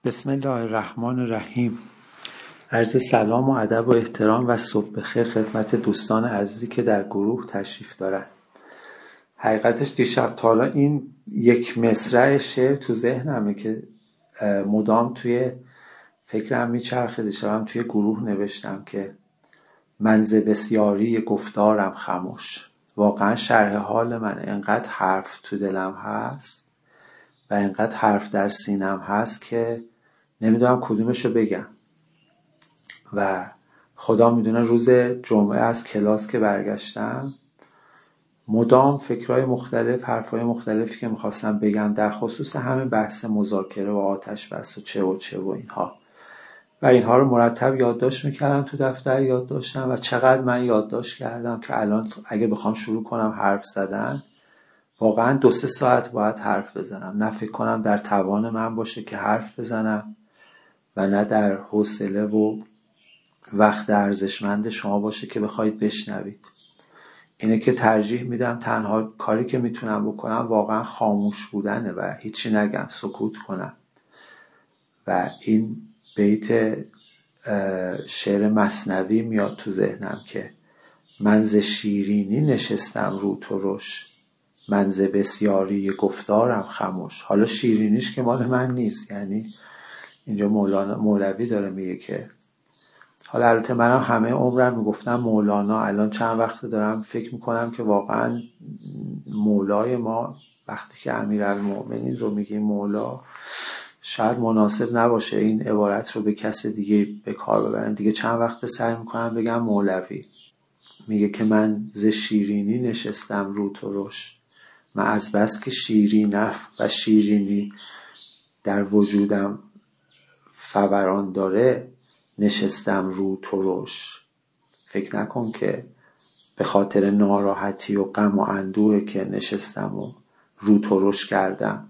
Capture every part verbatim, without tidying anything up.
بسم الله الرحمن الرحیم. عرض سلام و ادب و احترام و صبح بخیر خدمت دوستان عزیزی که در گروه تشریف دارن. حقیقتش دیشب تا حالا این یک مصرع شعر تو ذهنمه که مدام توی فکرم میچرخه. دیشبم توی گروه نوشتم که من ز بسیاری گفتارم خموش. واقعا شرح حال من، انقدر حرف تو دلم هست و انقدر حرف در سینم هست که نمیدونم کدومشو بگم. و خدا میدونه روز جمعه از کلاس که برگشتم مدام فکرهای مختلف، حرفهای مختلفی که میخواستم بگم در خصوص همین بحث مذاکره و آتش بس و چه و چه و اینها و اینها رو مرتب یادداشت میکردم تو دفتر یادداشتم و چقدر من یادداشت کردم که الان اگه بخوام شروع کنم حرف زدن واقعا دو سه ساعت باید حرف بزنم. نه فکر کنم در توان من باشه که حرف بزنم و نه در حوصله و وقت ارزشمند شما باشه که بخواید بشنوید. اینه که ترجیح میدم تنها کاری که میتونم بکنم واقعا خاموش بودنه و هیچی نگم، سکوت کنم. و این بیت شعر مثنوی میاد تو ذهنم که من ز شیرینی نشستم رو ترش، من ز بسیاری گفتارم خموش. حالا شیرینیش که مال من نیست، یعنی اینجا مولانا مولوی داره میگه که حالا البته منم همه عمرم میگفتم مولانا، الان چند وقت دارم فکر میکنم که واقعا مولای ما وقتی که امیرالمؤمنین رو میگیم مولا شاید مناسب نباشه این عبارت رو به کس دیگه به کار ببرن دیگه. چند وقت سعی میکنم بگم مولوی. میگه که من ز شیرینی نشستم رو ترش، من از بس که شیرینه و شیرینی در وجودم فوران داره نشستم رو ترش. فکر نکن که به خاطر ناراحتی و غم و اندوه که نشستم و رو ترش کردم.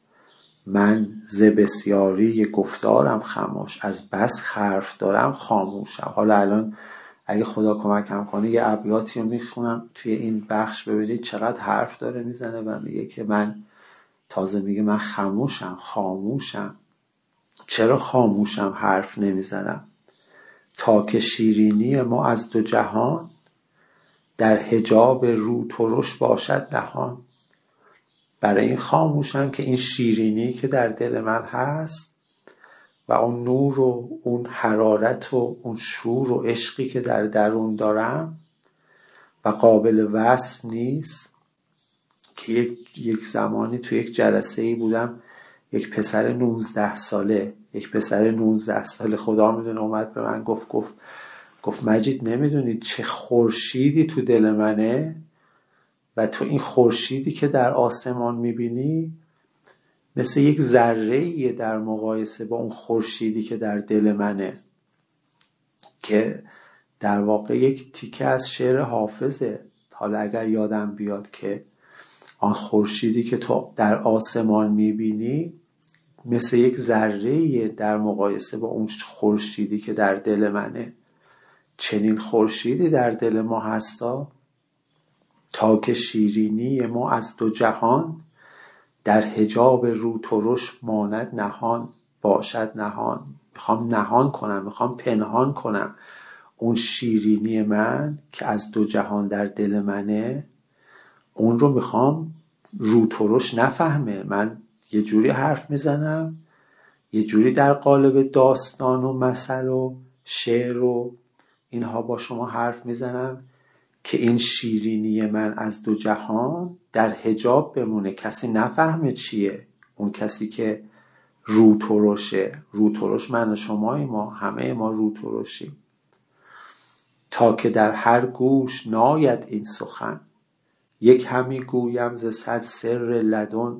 من ز بسیاری گفتارم خموش، از بس حرف دارم خاموشم. حالا الان اگه خدا کمکم کنه یه ابیاتی رو میخونم توی این بخش، ببینید چقدر حرف داره میزنه و میگه که من تازه میگه من خاموشم. خاموشم چرا خاموشم؟ حرف نمیزنم تا که شیرینی ما از دو جهان در حجاب رو ترش باشد نهان. برای این خاموشم که این شیرینی که در دل من هست و اون نور و اون حرارت و اون شور و عشقی که در درون دارم و قابل وصف نیست. که یک, یک زمانی تو یک جلسه ای بودم، یک پسر نوزده ساله یک پسر نوزده ساله خدا میدونه اومد به من گفت گفت گفت مجید نمیدونی چه خورشیدی تو دل منه و تو این خورشیدی که در آسمان میبینی مثل یک ذره‌ایه در مقایسه با اون خورشیدی که در دل منه. که در واقع یک تیکه از شعر حافظه. حالا اگر یادم بیاد که آن خورشیدی که تو در آسمان میبینی مثل یک ذره‌ایه در مقایسه با اون خورشیدی که در دل منه. چنین خورشیدی در دل ما هستا تا که شیرینی ما از دو جهان در حجاب رو ترش ماند نهان باشد نهان. میخوام نهان کنم، میخوام پنهان کنم اون شیرینی من که از دو جهان در دل منه. اون رو میخوام رو ترش نفهمه. من یه جوری حرف میزنم، یه جوری در قالب داستان و مثل و شعر و اینها با شما حرف میزنم که این شیرینی من از دو جهان در حجاب بمونه، کسی نفهمه چیه. اون کسی که رو ترشه، رو ترش من و شمایی، ما همه ما رو ترشیم. تا که در هر گوش ناید این سخن، یک همی گویم ز صد سر لدن.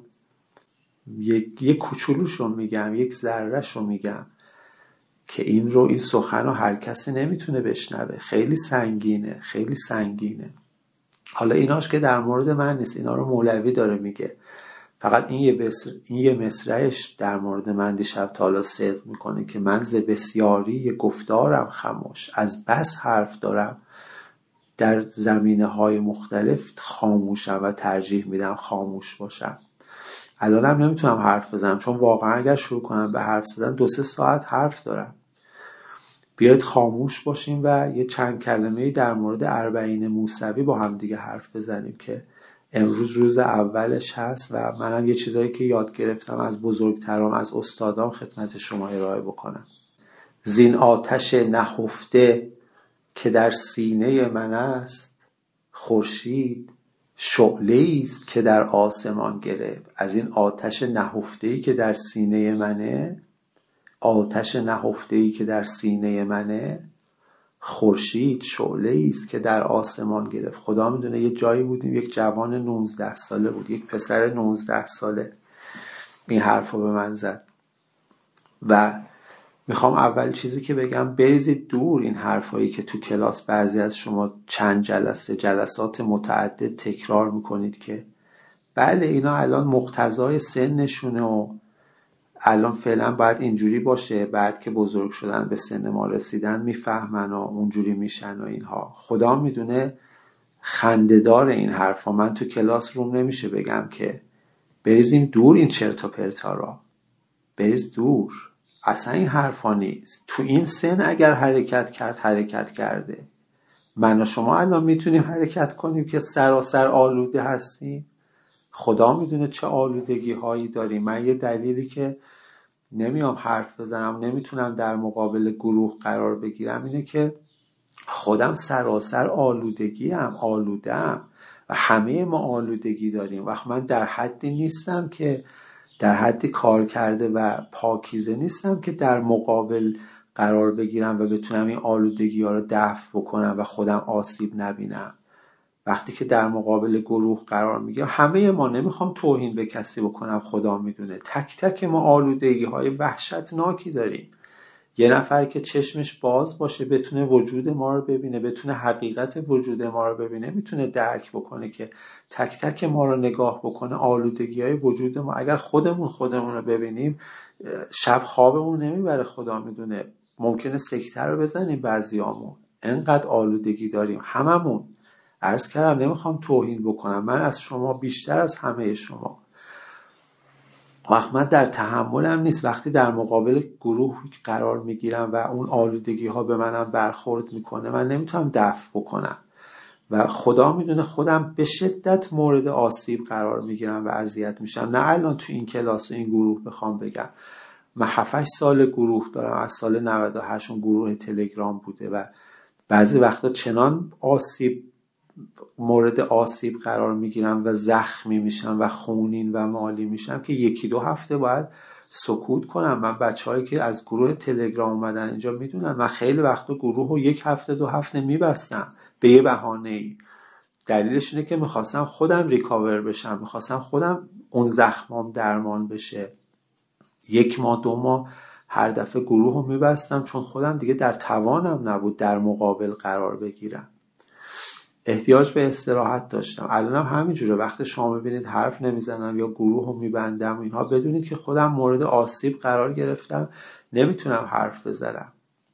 یک یک کوچولوشو میگم، یک ذرهشو میگم که این رو این سخن رو هر کسی نمیتونه بشنوه. خیلی سنگینه، خیلی سنگینه. حالا ایناش که در مورد من نیست، اینا رو مولوی داره میگه. فقط این یه بسر... این یه مصرعش در مورد من دیشب تا حالا صدق میکنه که من ز بسیاری گفتارم خموش، از بس حرف دارم در زمینه های مختلف خاموشم و ترجیح میدم خاموش باشم. الانم نمیتونم حرف بزنم، چون واقعا اگر شروع کنم به حرف زدن دو سه ساعت حرف دارم. بیاید خاموش باشیم و یه چند کلمه‌ای در مورد اربعین موسوی با هم دیگه حرف بزنیم که امروز روز اولش هست و منم یه چیزایی که یاد گرفتم از بزرگترام، از استادام خدمت شما ارائه بکنم. زین آتش نهفته که در سینه من است، خورشید شعله‌ای است که در آسمان گرفت. از این آتش نهفته‌ای که در سینه منه، آتش نهفته‌ای که در سینه منه، خورشید شعله‌ای است که در آسمان گرفت. خدا میدونه یه جایی بودیم، یک جوان نوزده ساله بود، یک پسر نوزده ساله این حرفو به من زد و میخوام اول چیزی که بگم بریزید دور این حرفایی که تو کلاس بعضی از شما چند جلسه جلسات متعدد تکرار میکنید که بله اینا الان مقتضای سنشونه و الان فعلا باید اینجوری باشه، بعد که بزرگ شدن به سن ما رسیدن میفهمن و اونجوری میشن و اینها. خدا میدونه خنده‌دار این حرفا. من تو کلاس روم نمیشه بگم که بریزیم دور این چرت و پرتا را، بریز دور، اصلا این حرفا نیست. تو این سن اگر حرکت کرد حرکت کرده. من و شما الان میتونیم حرکت کنیم که سراسر آلوده هستیم. خدا میدونه چه آلودگی هایی داریم. من یه دلیلی که نمیام حرف بزنم، نمیتونم در مقابل گروه قرار بگیرم اینه که خودم سراسر آلودگی ام، آلودم و همه ما آلودگی داریم. وقت من در حدی نیستم که در حدی کار کرده و پاکیزه نیستم که در مقابل قرار بگیرم و بتونم این آلودگی ها رو دفع بکنم و خودم آسیب نبینم. وقتی که در مقابل گروه قرار میگیرم، همه ما، نمیخوام توهین به کسی بکنم، خدا میدونه تک تک ما آلودگی های وحشتناکی داریم. یه نفر که چشمش باز باشه بتونه وجود ما رو ببینه، بتونه حقیقت وجود ما رو ببینه، میتونه درک بکنه که تک تک ما رو نگاه بکنه، آلودگی های وجود ما. اگر خودمون خودمون رو ببینیم شب خوابمون نمیبره، خدا میدونه ممکنه سکته رو بزنیم بعضیامون، انقدر آلودگی داریم هممون. عرض کردم نمیخوام توهین بکنم، من از شما بیشتر از همه شما. وقت من در تحملم نیست وقتی در مقابل گروه قرار میگیرم و اون آلودگی ها به منم برخورد میکنه، من نمیتونم دفع بکنم و خدا میدونه خودم به شدت مورد آسیب قرار میگیرم و اذیت میشم. نه الان تو این کلاس و این گروه بخوام بگم، من هفت هشت سال گروه دارم، از سال نود و هشت اون گروه تلگرام بوده و بعضی وقتا چنان آسیب مورد آسیب قرار میگیرم و زخمی میشم و خونین و مالی میشم که یکی دو هفته باید سکوت کنم. من بچه‌هایی که از گروه تلگرام اومدن اینجا میدونن من خیلی وقتا گروه رو یک هفته دو هفته میبستم به یه بهانه‌ای. دلیلش اینه که میخواستم خودم ریکاور بشم، میخواستم خودم اون زخمام درمان بشه. یک ماه دو ماه هر دفعه گروه رو میبستم چون خودم دیگه در توانم نبود در مقابل قرار بگیرم، احتیاج به استراحت داشتم. الانم همینجوره، وقتی شما ببینید حرف نمیزنم یا گروه رو میبندم اینها، بدونید که خودم مورد آسیب قرار گرفتم، نمیتونم حرف بزنم.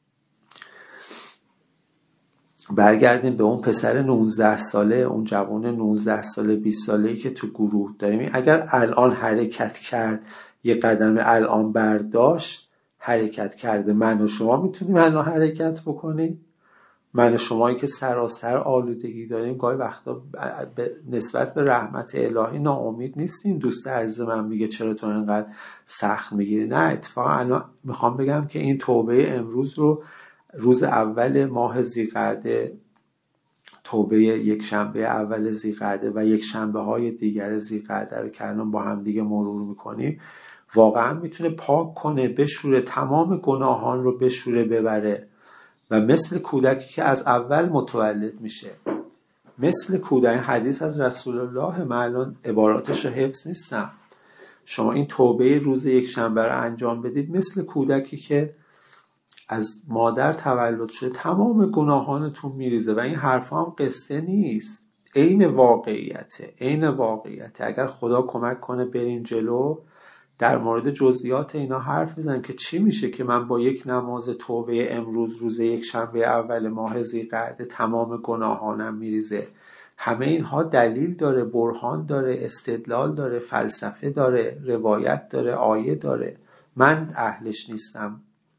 برگردیم به اون پسر نوزده ساله، اون جوان نوزده ساله بیست ساله‌ای که تو گروه داریم. اگر الان حرکت کرد، یه قدم الان برداشت، حرکت کرده، من و شما میتونیم الان حرکت بکنیم. من و شمایی که سراسر آلودگی داریم گاهی وقتا نسبت به رحمت الهی ناامید نیستیم. دوست عزیز من میگه چرا تو اینقدر سخت میگیری؟ نه، اتفاقا الان میخوام بگم که این توبه امروز رو، روز اول ماه ذی‌قعده، توبه یک شنبه اول ذی‌قعده و یک شنبه های دیگر ذی‌قعده رو که الان با هم دیگه مرور میکنیم، واقعا میتونه پاک کنه، بشوره، تمام گناهان رو بشوره ببره و مثل کودکی که از اول متولد میشه، مثل کودک. حدیث از رسول الله، من الان عباراتش رو حفظ نیستم، شما این توبه روز یک شنبه رو انجام بدید، مثل کودکی که از مادر تولد شده تمام گناهانتون میریزه. و این حرفا هم قصه نیست، عین واقعیته، عین واقعیته. اگر خدا کمک کنه بریم جلو در مورد جزئیات اینا حرف بزنیم که چی میشه که من با یک نماز توبه امروز روز یک شنبه اول ماه ذی‌قعده تمام گناهانم میریزه، همه اینها دلیل داره، برهان داره، استدلال داره، فلسفه داره، روایت داره، آیه داره. من اهلش نیستم،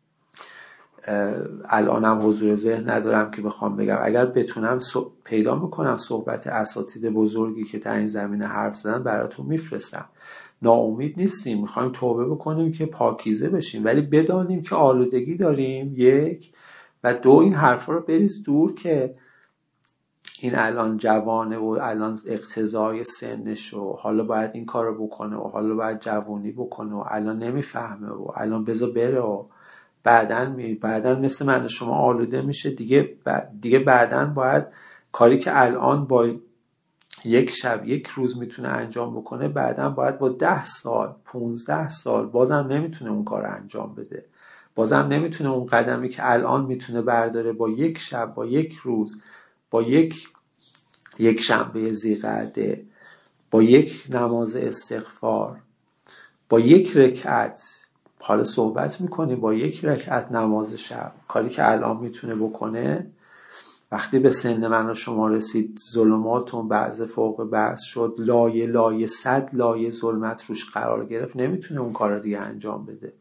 الانم حضور ذهن ندارم که بخوام بگم. اگر بتونم پیدا میکنم صحبت اساتید بزرگی که در این زمینه حرف زدن براتون میفرستم. ناامید نیستیم، میخوایم توبه بکنیم که پاکیزه بشیم، ولی بدانیم که آلودگی داریم، یک، و دو، این حرفا رو بریز دور که این الان جوانه و الان اقتضای سنش و حالا باید این کار رو بکنه و حالا باید جوانی بکنه و الان نمیفهمه و الان بذار بره و بعدن می بعدن مثل من شما آلوده میشه دیگه. دیگه بعدن باید کاری که الان با یک شب یک روز میتونه انجام بکنه، بعدن باید با ده سال پونزده سال بازم نمیتونه اون کار انجام بده، بازم نمیتونه اون قدمی که الان میتونه برداره با یک شب، با یک روز، با یک یک شنبه ذی‌قعده، با یک نماز استغفار، با یک رکعت، حالا صحبت میکنیم با یک رکعت نماز شب، کاری که الان میتونه بکنه. وقتی به سن من و شما رسید، ظلماتون بعض فوق بعض شد، لایه لایه صد لایه ظلمت روش قرار گرفت، نمیتونه اون کار دیگه انجام بده.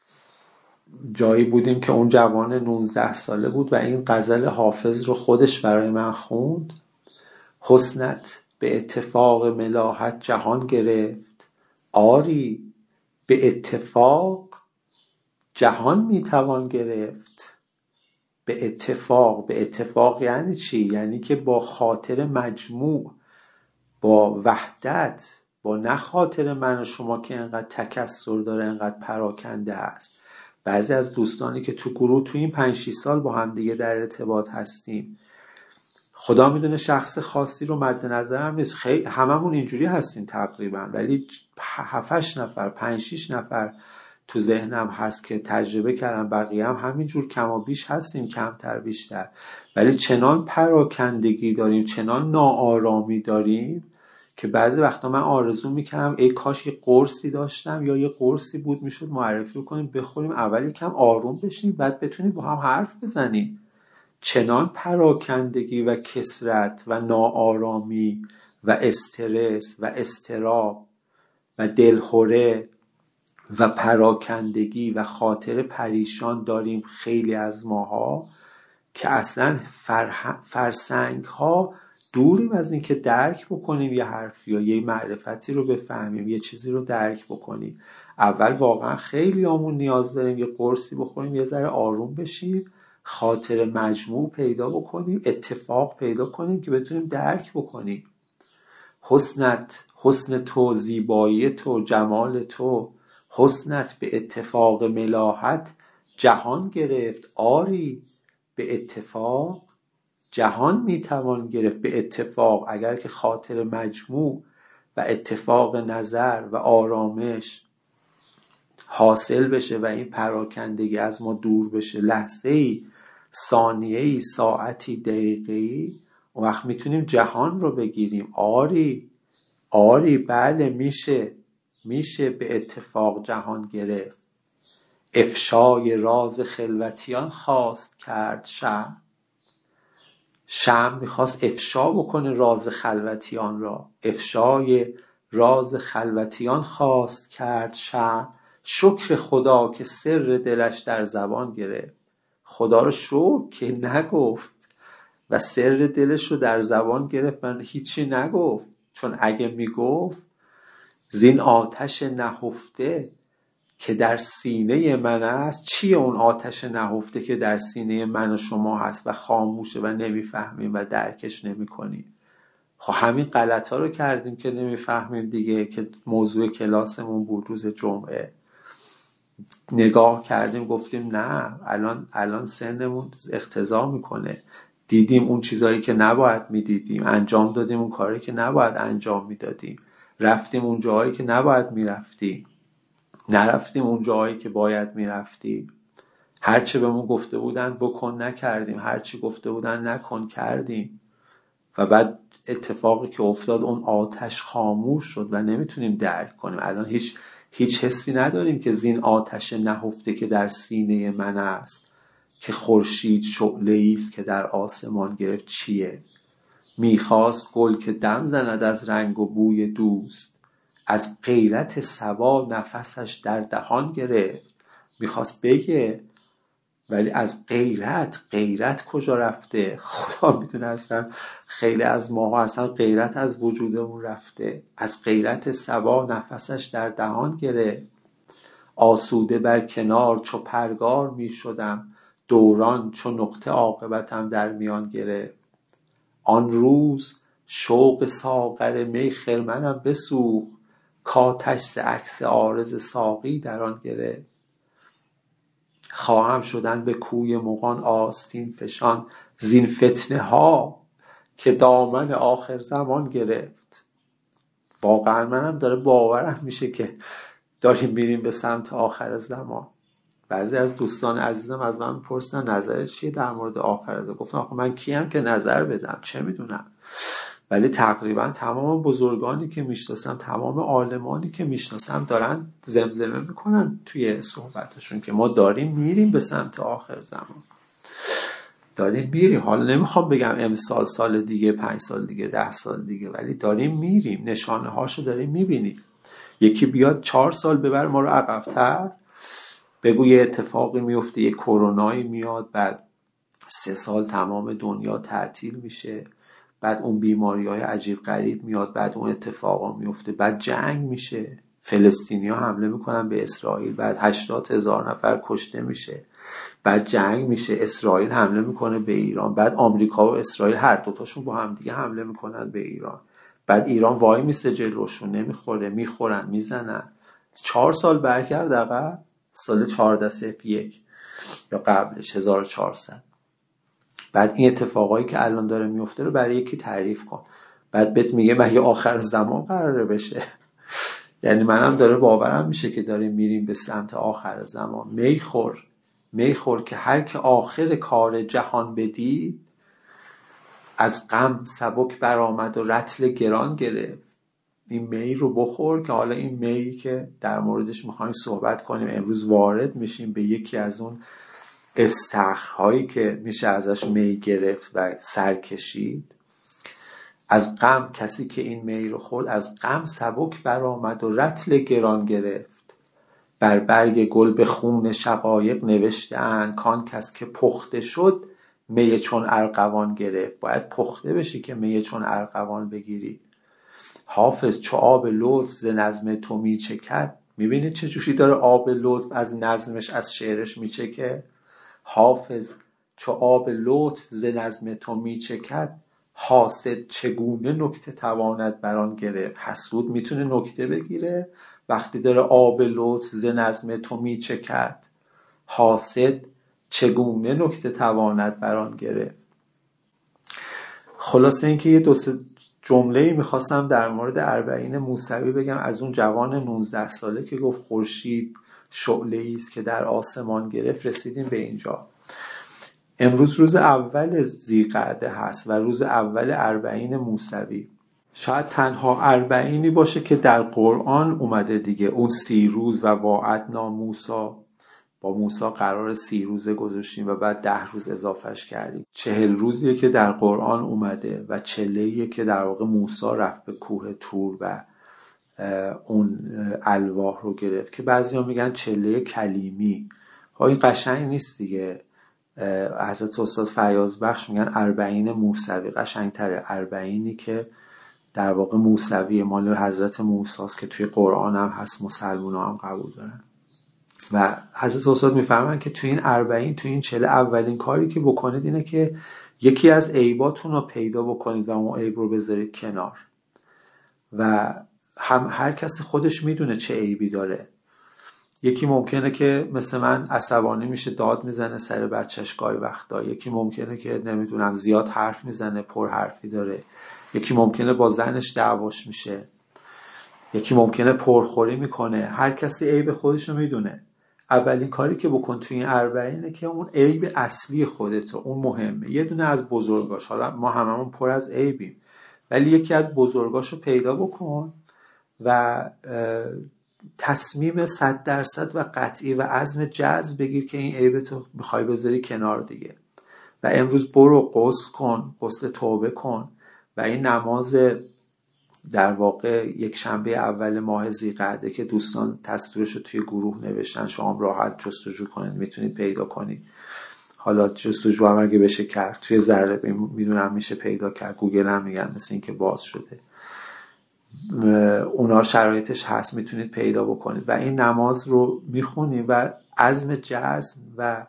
جایی بودیم که اون جوان نوزده ساله بود و این غزل حافظ رو خودش برای من خوند: حسنت به اتفاق ملاحت جهان گرفت، آری به اتفاق جهان میتوان گرفت. به اتفاق، به اتفاق یعنی چی؟ یعنی که با خاطر مجموع، با وحدت، با نه خاطر من و شما که انقدر تکثر داره، انقدر پراکنده است. بعضی از دوستانی که تو گروه تو این پنج شش سال با هم دیگه در ارتباط هستیم، خدا میدونه شخص خاصی رو مد نظرم نیست، خیلی هممون اینجوری هستیم تقریبا، ولی هفت هشت نفر پنج شش نفر تو ذهنم هست که تجربه کردم، بقیه هم همینجور کم و بیش هستیم، کمتر بیشتر، ولی چنان پراکندگی داریم، چنان ناآرامی داریم که بعضی وقتا من آرزو میکنم ای کاش یه قرصی داشتم یا یه قرصی بود میشد معرفی کنیم بخوریم، اول یکم آروم بشیم بعد بتونیم با هم حرف بزنیم. چنان پراکندگی و کثرت و ناآرامی و استرس و اضطراب و دلخوره و پراکندگی و خاطر پریشان داریم خیلی از ماها که اصلا فرح... فرسنگ ها دوریم از این که درک بکنیم یه حرفی یا یه معرفتی رو بفهمیم، یه چیزی رو درک بکنیم. اول واقعا خیلی همون نیاز داریم یه قرصی بخوریم، یه ذره آروم بشیم، خاطر مجموع پیدا بکنیم، اتفاق پیدا کنیم که بتونیم درک بکنیم. حسنت، حسن تو، زیبایی تو، جمال تو، حسنت به اتفاق ملاحت جهان گرفت، آری به اتفاق جهان میتوان گرفت. به اتفاق، اگر که خاطر مجموع و اتفاق نظر و آرامش حاصل بشه و این پراکندگی از ما دور بشه، لحظه ای، ثانیه ای، ساعتی، دقیقه ای، اون وقت میتونیم جهان رو بگیریم. آری آری بله میشه میشه به اتفاق جهان گرفت. افشای راز خلوتیان خواست کرد شمع. شمع میخواست افشا بکنه راز خلوتیان را. افشای راز خلوتیان خواست کرد شمع. شکر خدا که سر دلش در زبان گرفت. خدا رو شکر که نگفت و سر دلش رو در زبان گرفت و هیچی نگفت، چون اگه میگفت زین آتش نهفته که در سینه من است. چیه اون آتش نهفته که در سینه من و شما هست و خاموشه و نمیفهمیم و درکش نمی‌کنیم؟ خب همین غلط ها رو کردیم که نمیفهمیم دیگه، که موضوع کلاسمون بود روز جمعه. نگاه کردیم گفتیم نه الان الان سنمون اقتضا میکنه، دیدیم اون چیزایی که نباید میدیدیم، انجام دادیم اون کاری که نباید انجام میدادیم، رفتیم اون جایی که نباید میرفتیم، نرفتیم اون جایی که باید میرفتیم. هرچی به ما گفته بودن بکن نکردیم، هرچی گفته بودن نکن کردیم و بعد اتفاقی که افتاد اون آتش خاموش شد و نمیتونیم درک کنیم. الان هیچ هیچ حسی نداریم که زین آتش نهفته که در سینه من است، که خورشید شعله‌ای است که در آسمان گرفت چیه؟ میخواست گل که دم زند از رنگ و بوی دوست، از غیرت صبا نفسش در دهان گرفت. میخواست بگه ولی از غیرت غیرت کجا رفته؟ خدا میدونه. اصلا خیلی از ماها اصلا غیرت از وجودمون رفته. از غیرت صبا نفسش در دهان گرفت. آسوده بر کنار چو پرگار می شدم، دوران چو نقطه عاقبتم در میان گرفت. آن روز شوق ساغر می خرمنم بسوخت، کآتش ز عکس عارض ساقی در آن گرفت. خواهم شدن به کوی مغان آستین فشان، زین فتنه ها که دامن آخر زمان گرفت. واقعا منم داره باورم میشه که داریم میریم به سمت آخر زمان. بعضی از دوستان عزیزم از من پرسیدن نظرت چیه در مورد آخر زمان. گفتم آخه من کیم که نظر بدم، چه میدونم. ولی تقریبا تمام بزرگانی که میشناسم، تمام عالمانی که میشناسم دارن زمزمه میکنن توی صحبتشون که ما داریم میریم به سمت آخر زمان. داریم میریم. حالا نمیخوام بگم امسال، سال دیگه، پنج سال دیگه، ده سال دیگه، ولی داریم میریم. نشانه هاشو داریم میبینیم. یکی بیاد چهار سال ببر ما رو عقب‌تر، بگو یه اتفاقی میفته، یه کرونایی میاد، بعد سه سال تمام دنیا تعطیل میشه، بعد اون بیماری های عجیب غریب میاد، بعد اون اتفاقا میفته، بعد جنگ میشه، فلسطینی ها حمله میکنن به اسرائیل، بعد هشتاد هزار نفر کشته میشه، بعد جنگ میشه، اسرائیل حمله میکنه به ایران، بعد آمریکا و اسرائیل هر دوتاشون با هم دیگه حمله میکنن به ایران، بعد ایران وای میسه جلوشون، نمیخوره، میخورن، میزنن. چهار سال برگرد عقب، سال چهارده صفر یک یا قبلش هزار و چهارصد. بعد این اتفاقایی که الان داره میفته رو برای یکی تعریف کن، بعد بهت میگه مگه آخر زمان قراره بشه؟ یعنی منم داره باورم میشه که داریم میریم به سمت آخر زمان. میخور میخور که هر که آخر کار جهان بدید، از غم سبک برآمد و رطل گران گرفت. این می رو بخور که حالا این می که در موردش میخوایم صحبت کنیم، امروز وارد میشیم به یکی از اون استخرهایی که میشه ازش می گرفت و سر کشید. از غم کسی که این می رو خورد، از غم سبک برآمد و رطل گران گرفت. بر برگ گل به خون شقایق نوشته اند، کان کس که پخته شد می چون ارغوان گرفت. باید پخته بشی که می چون ارغوان بگیری. حافظ چو آب لطف ز نظم تو می چکد. میبینید چه جوری داره آب لطف از نظمش، از شعرش می چکه. حافظ چو آب لطف ز نظم تو می چکد، حاسد چگونه نکته تواند بران گرفت. حسود میتونه نکته بگیره وقتی داره آب لطف ز نظم تو می چکد، حاسد چگونه نکته تواند بران گرفت. خلاصه اینکه یه دو سه جمله‌ای میخواستم در مورد اربعین موسوی بگم، از اون جوان نوزده ساله که گفت خورشید شعله‌ای است که در آسمان گرفت رسیدیم به اینجا. امروز روز اول ذی‌قعده هست و روز اول اربعین موسوی. شاید تنها اربعینی باشه که در قرآن اومده دیگه. اون سی روز و وعدنا موسی، با موسی قرار سی روزه گذاشتیم و بعد ده روز اضافهش کردیم. چهل روزیه که در قرآن اومده و چلهیه که در واقع موسی رفت به کوه طور و اون الواح رو گرفت که بعضی ها میگن چله کلیمی. این قشنگ نیست دیگه. حضرت استاد فیاض بخش میگن اربعین موسوی قشنگ تره. اربعینی که در واقع موسوی مال حضرت موسی است که توی قرآن هم هست، مسلمان هم قبول دارن. و حضرت استاد میفرمان که توی این اربعین، توی این چله، اولین کاری که بکنید اینه که یکی از عیباتون رو پیدا بکنید و اون عیب رو بذارید کنار. و هم هر کسی خودش میدونه چه عیبی داره. یکی ممکنه که مثل من عصبانی میشه، داد میزنه سر بچهش گاهی وقتا. یکی ممکنه که نمیدونم زیاد حرف میزنه، پر حرفی داره. یکی ممکنه با زنش دعواش میشه. یکی ممکنه پرخوری میکنه. هر کسی عیب خودش رو میدونه. اولین کاری که بکن توی این اربعینه که اون عیب اصلی خودتو، اون مهمه. یه دونه از بزرگاش، حالا ما هممون پر از عیبیم، ولی یکی از بزرگاشو پیدا بکن و تصمیم صد درصد و قطعی و عزم جزم بگیر که این عیبتو میخوای بذاری کنار دیگه. و امروز برو غسل کن، غسل توبه کن و این نماز در واقع یک شنبه اول ماه ذی‌قعده که دوستان دستورش رو توی گروه نوشتن، شما راحت جستجو کنید، میتونید پیدا کنید. حالا جستجو هم اگه بشه کرد توی ذره میدونم میشه پیدا کرد، گوگل هم میگن مثل این که باز شده، اونا شرایطش هست، میتونید پیدا بکنید و این نماز رو میخونید و عزم جزم و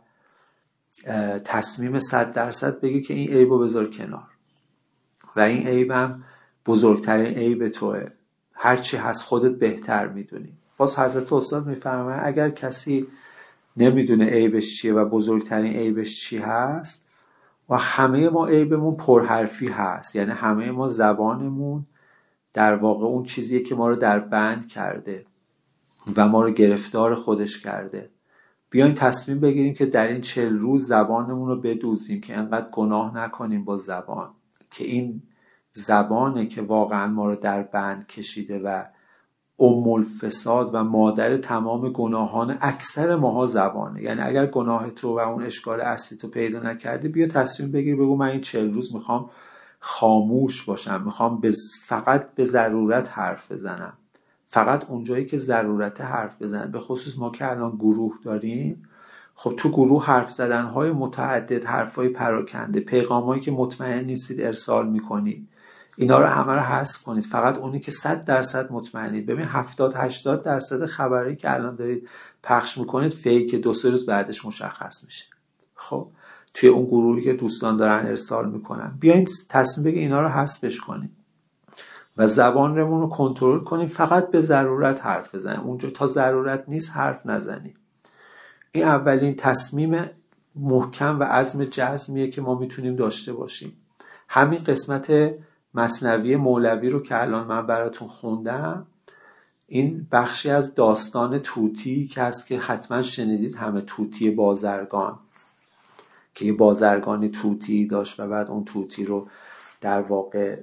تصمیم صد درصد بگی که این عیب رو بذار کنار و این عیبم بزرگترین عیب توه، هرچی هست خودت بهتر میدونی. باز حضرت استاد میفرماید اگر کسی نمیدونه عیبش چیه و بزرگترین عیبش چی هست، و همه ما عیبمون پرحرفی هست، یعنی همه ما زبانمون در واقع اون چیزیه که ما رو در بند کرده و ما رو گرفتار خودش کرده. بیایم تصمیم بگیریم که در این چهل روز زبانمون رو بدوزیم که انقدر گناه نکنیم با زبان، که این زبانه که واقعا ما رو در بند کشیده و ام الفساد و مادر تمام گناهان اکثر ماها زبانه. یعنی اگر گناه تو و اون اشکال اصلی تو پیدا نکردی، بیا تصمیم بگیر بگو من این چهل روز میخوام خاموش باشم، میخوام فقط به ضرورت حرف بزنم، فقط اونجایی که ضرورت حرف بزنم. به خصوص ما که الان گروه داریم، خب تو گروه حرف زدنهای متعدد، حرفای پراکنده، پیغامایی که مطمئن نیستید ارسال میکنید، اینا رو همه رو حذف کنید، فقط اونی که صد درصد مطمئنید. ببین هفتاد هشتاد درصد خبری که الان دارید پخش میکنید فیک، دو سه روز بعدش مشخص میشه. خب توی اون گروهی که دوستان دارن ارسال میکنن، بیاین تصمیم بگید اینا رو حذفش کنید و زبانمون رو کنترل کنیم، فقط به ضرورت حرف بزنیم، اونجا تا ضرورت نیست حرف نزنیم. این اولین تصمیم محکم و عزم جزمیه که ما میتونیم داشته باشیم. همین قسمت مثنوی مولوی رو که الان من براتون خوندم، این بخشی از داستان طوطی که هست که حتما شنیدید، همه طوطی بازرگان، که یه بازرگانی طوطی داشت و بعد اون طوطی رو در واقع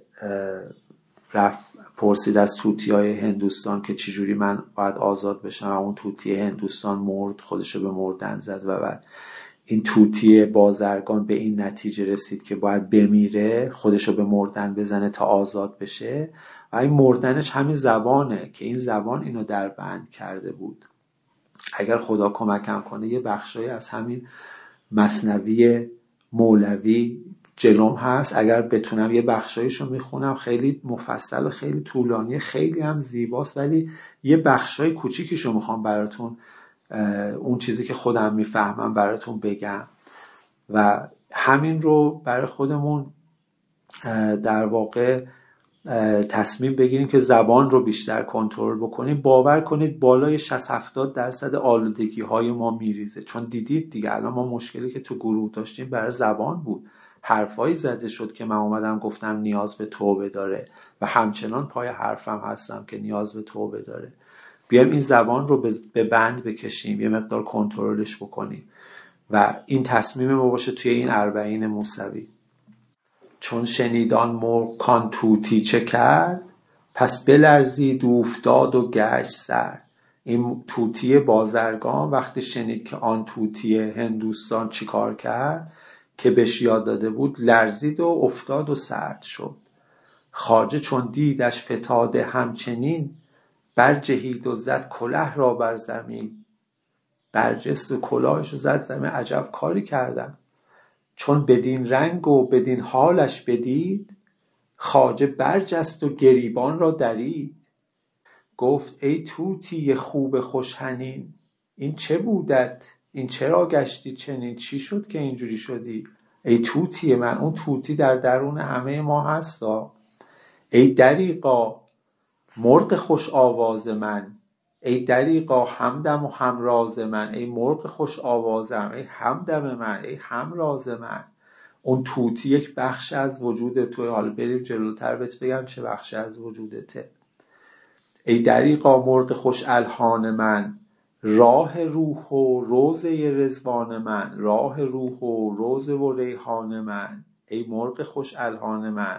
رفت پرسید از طوطی‌های هندوستان که چجوری من باید آزاد بشم، و اون طوطی هندوستان مرد، خودشو به مردن زد و بعد این طوطی بازرگان به این نتیجه رسید که باید بمیره، خودشو به مردن بزنه تا آزاد بشه، و این مردنش همین زبانه که این زبان اینو در بند کرده بود. اگر خدا کمکم کنه یه بخشایی از همین مثنوی مولوی جلوم هست، اگر بتونم یه بخشایشو میخونم، خیلی مفصل و خیلی طولانیه، خیلی هم زیباست، ولی یه بخشای کوچیکیشو میخوام براتون، اون چیزی که خودم میفهمم براتون بگم و همین رو برای خودمون در واقع تصمیم بگیریم که زبان رو بیشتر کنترل بکنیم. باور کنید بالای شصت هفتاد درصد آلودگی های ما میریزه، چون دیدید دیگه الان ما مشکلی که تو گروه داشتیم برای زبان بود، حرفایی زده شد که من اومدم گفتم نیاز به توبه داره و همچنان پای حرفم هستم که نیاز به توبه داره. بیایم این زبان رو به بند بکشیم، یه مقدار کنترلش بکنیم و این تصمیم ما باشه توی این اربعین موسوی. چون شنیدان مرغ کان طوطی چه کرد، پس بلرزید اوفتاد و گشت سرد. این طوطی بازرگان وقتی شنید که آن طوطی هندوستان چی کار کرد که بهش یاد داده بود، لرزید و افتاد و سرد شد. خواجه چون دیدش فتاده همچنین، برجهید و زد کلاه را بر زمین. برجست و کلاهش رو زد زمین، عجب کاری کردن. چون بدین رنگ و بدین حالش بدید، خواجه برجست و گریبان را درید. گفت ای طوطی خوب خوشحنین، این چه بودت؟ این چرا گشتی چنین؟ چی شد که اینجوری شدی؟ ای طوطی من، اون طوطی در درون همه ما هستا. ای دریغا مرغ خوش آواز من، ای دریغا همدم و همراز من. ای مرغ خوش آوازم، ای همدم من، ای همراز من. اون طوطی یک بخش از وجود توی. حالا بریم جلوتر بهت بگم چه بخش از وجودته. ای دریغا مرغ خوش الحان من، راه روح و روزه رضوان من. راه روح و روزه و ریحان من، ای مرغ خوش الحان من.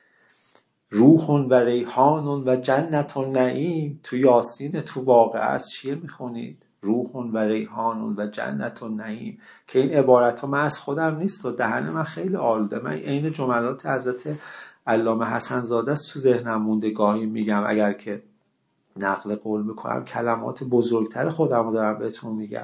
روح و ریحان و جنت و نعیم. تو یاسین تو واقعه از چیه میخونید؟ روح و ریحان و جنت و نعیم. که این عبارت ها من از خودم نیست و دهن من خیلی آلوده، من عین جملات حضرت علامه حسن زاده است تو ذهنم مونده، گاهی میگم اگر که نقل قول میکنم کلمات بزرگتر خودم رو دارم بهتون میگم.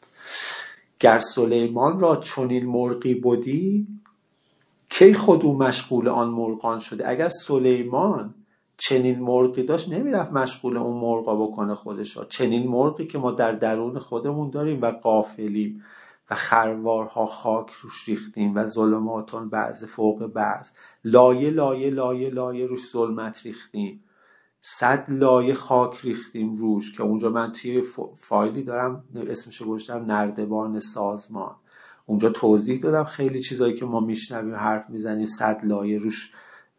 گر سلیمان را چنین مرغی بودی، کی خود او مشغول آن مرغان شده. اگر سلیمان چنین مرغی داشت نمیرفت مشغول اون مرغا بکنه خودشا. چنین مرغی که ما در درون خودمون داریم و غافلیم و خروارها خاک روش ریختیم و ظلماتون بعض فوق بعض، لایه لایه لایه لایه روش ظلمت ریختیم، صد لایه خاک ریختیم روش، که اونجا من توی فایلی دارم اسمشو گذاشتم نردبان سازمان. اونجا توضیح دادم خیلی چیزایی که ما میشنویم حرف میزنیم صد لایه روش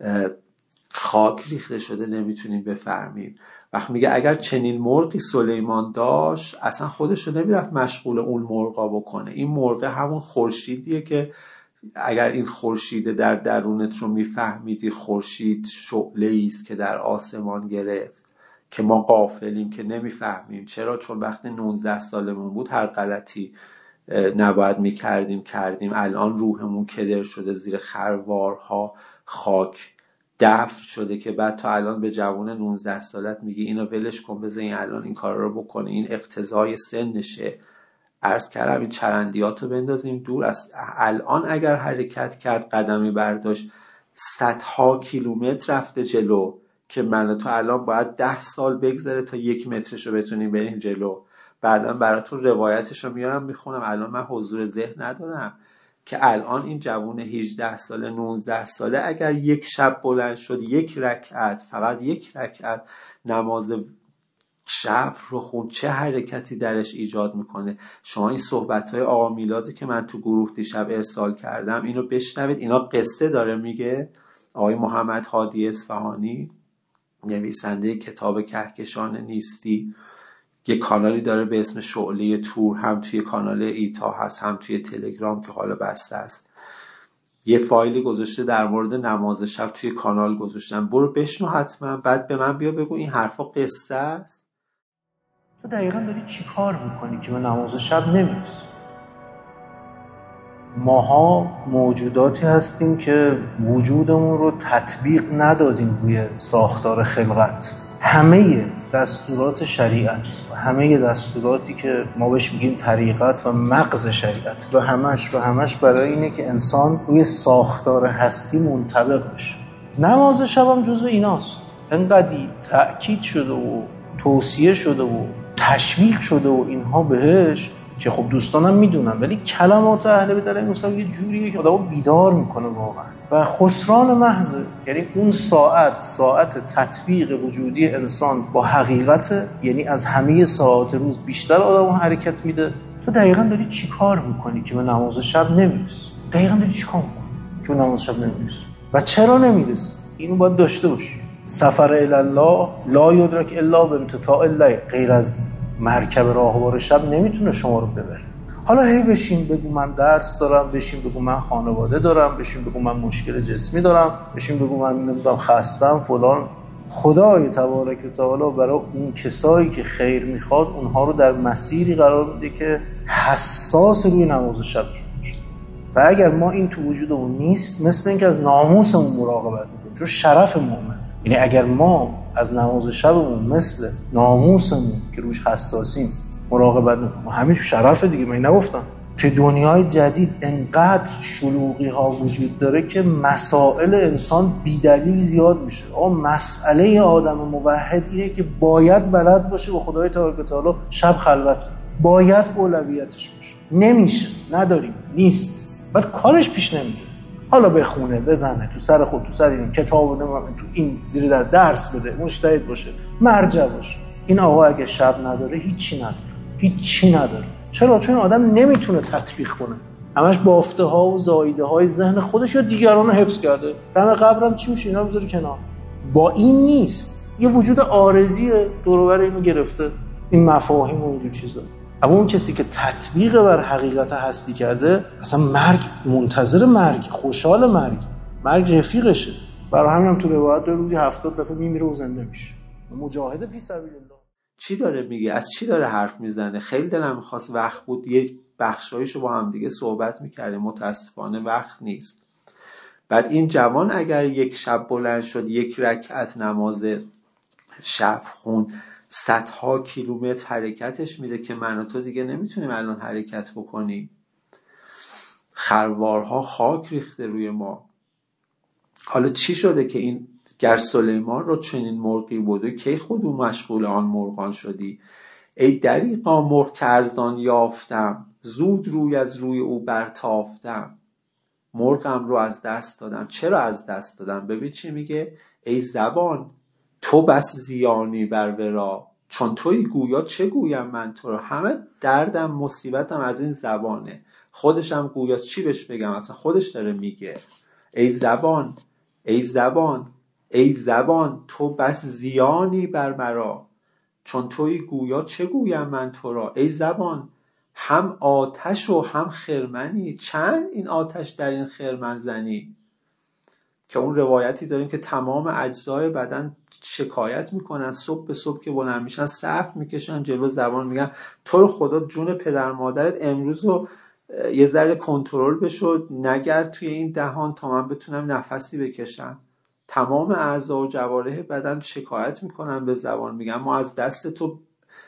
خاک ریخته شده نمیتونیم بفهمیم. وقت میگه اگر چنین مرغی سلیمان داشت اصلا خودش رو نمیرفت مشغول اون مرغا بکنه. این مرغ همون خورشیدیه که اگر این خورشید در درونت رو میفهمیدی، خورشید شعله‌ای است که در آسمان گرفت که ما غافلیم که نمیفهمیم. چرا؟ چون وقتی نوزده سالمون بود هر غلطی نباید میکردیم کردیم. الان روحمون کدر شده، زیر خروارها خاک دفن شده که بعد تا الان به جوان نوزده سالت میگی اینو ولش کن، بذار این الان این کار رو بکنه، این اقتضای سنشه. عرض کردم این چرندیاتو بندازیم دور. از الان اگر حرکت کرد قدمی برداشت صدها کیلومتر رفته جلو، که من تو الان باید ده سال بگذره تا یک مترشو بتونیم بریم جلو. بعدا براتون روایتشو میارم میخونم، الان من حضور ذهن ندارم. که الان این جوون هجده ساله نوزده ساله اگر یک شب بلند شد یک رکعت، فقط یک رکعت نماز شب رو خون، چه حرکتی درش ایجاد میکنه. شما این صحبت‌های آقا میلادی که من تو گروه دیشب ارسال کردم اینو بشنوید. اینا قصه داره میگه. آقای محمد هادی اصفهانی نویسنده کتاب کهکشان نیستی یه کانالی داره به اسم شعله تور، هم توی کانال ایتا هست هم توی تلگرام که حالا بسته است. یه فایلی گذاشته در مورد نماز شب توی کانال گذاشتم، برو بشنو حتما، بعد به من بیا بگو این حرفا قصه است. تو دقیقا داری چی کار میکنی که به نماز شب نمیرسی؟ ماها موجوداتی هستیم که وجودمون رو تطبیق ندادیم روی ساختار خلقت. همه دستورات شریعت و همه دستوراتی که ما بهش میگیم طریقت و مغز شریعت و همش و همش برای اینه که انسان روی ساختار هستی منطبق بشه. نماز شب هم جزو ایناست. انقدی تأکید شده و توصیه شده و تشویق شده و اینها بهش که خب دوستانم میدونن، ولی کلمات اهل بیت علیهم السلام یه جوریه که آدمو بیدار میکنه واقعا و خسران محضه. یعنی اون ساعت ساعت تطبیق وجودی انسان با حقیقت، یعنی از همه ساعات روز بیشتر آدمو حرکت میده. تو دقیقاً داری چی کار میکنی که به نماز شب نمیرسی؟ دقیقاً داری چی کار میکنی که به نماز شب نمیرسی؟ و چرا نمیرسی؟ اینو باید داشته باشی. سفر الی الله لا یدرک الا بامتطاع الله. غیر از مرکب راهوار شب نمیتونه شما رو ببره. حالا هی بشین بگو من درس دارم، بشین بگو من خانواده دارم، بشین بگو من مشکل جسمی دارم، بشین بگو من نمیدونم خستم فلان. خدای تبارک و تعالی برای اون کسایی که خیر میخواد اونها رو در مسیری قرار میده که حساس روی نماز شبشون باشه. و اگر ما این تو وجودمون نیست، مثل اینکه از ناموسمون مراقبت میکنیم، چون شرف مومن. یعنی اگر ما از نماز شبمون مثل ناموسمون که روش حساسیم مراقبت نکنیم، همین تو شرف دیگه. من نگفتم توی دنیای جدید انقدر شلوغی ها وجود داره که مسائل انسان بی‌دلیل زیاد میشه. آقا مسئله آدم موحد اینه که باید بلد باشه با خدای تبارک و تعالی شب خلوت کنه، باید اولویتش باشه. نمیشه، نداریم، نیست، بعد کارش پیش نمیره. حالا بخونه، بزنه تو سر خود، تو سر این کتاب بده، تو این زیر در درس بده، مجتهد باشه، مرجع باشه. این آقا اگه شب نداره هیچی نداره، هیچی نداره. چرا؟ چون آدم نمیتونه تطبیق کنه، همش بافته ها و زایده های ذهن خودش یا دیگران رو حفظ کرده. دم قبرم چی میشه؟ اینا رو بذاره کنار. با این نیست، یه وجود عارضی دور و بر اینو گرفته، این مفاهیم و اینجور چیزا. اما اون کسی که تطبیق بر حقیقت هستی کرده، اصلا مرگ منتظر مرگ، خوشحال مرگ، مرگ رفیقشه. برای همین هم تو روایت دو روزی هفتاد دفعه میمیره و زنده میشه. مجاهد فی سبیل الله. چی داره میگه؟ از چی داره حرف میزنه؟ خیلی دلم میخواست وقت بود یک بخشایشو با هم دیگه صحبت میکردیم، متاسفانه وقت نیست. بعد این جوان اگر یک شب بلند شد یک رکعت نماز شب خون، صدها کیلومتر حرکتش میده که من و تو دیگه نمیتونیم الان حرکت بکنیم. خروارها خاک ریخته روی ما. حالا چی شده که این گر سلیمان رو چنین مرغی بوده کی خودو مشغول آن مرغان شدی؟ ای دریغا مرغ که ارزان یافتم، زود روی از روی او برتافتم. مرغم رو از دست دادم. چرا از دست دادم؟ ببین چی میگه؟ ای زبان تو بس زیانی بر ورا، چون توی گویا چه گویم من تو رو. همه دردم مصیبتم از این زبانه. خودشم گویاست، چی بهش بگم؟ اصلا خودش داره میگه ای زبان ای زبان ای زبان تو بس زیانی بر مرا، چون توی گویا چه گویم من تو را. ای زبان هم آتش و هم خرمنی، چند این آتش در این خرمن زنی. که اون روایتی داریم که تمام اجزای بدن شکایت میکنن، صبح به صبح که بلند میشن صف میکشن جلو زبان، میگن تو رو خدا جون پدر مادرت امروز رو یه ذره کنترل بشو، نگرد توی این دهان تا من بتونم نفسی بکشم. تمام اعضا و جوارح بدن شکایت میکنن به زبان، میگن ما از دست تو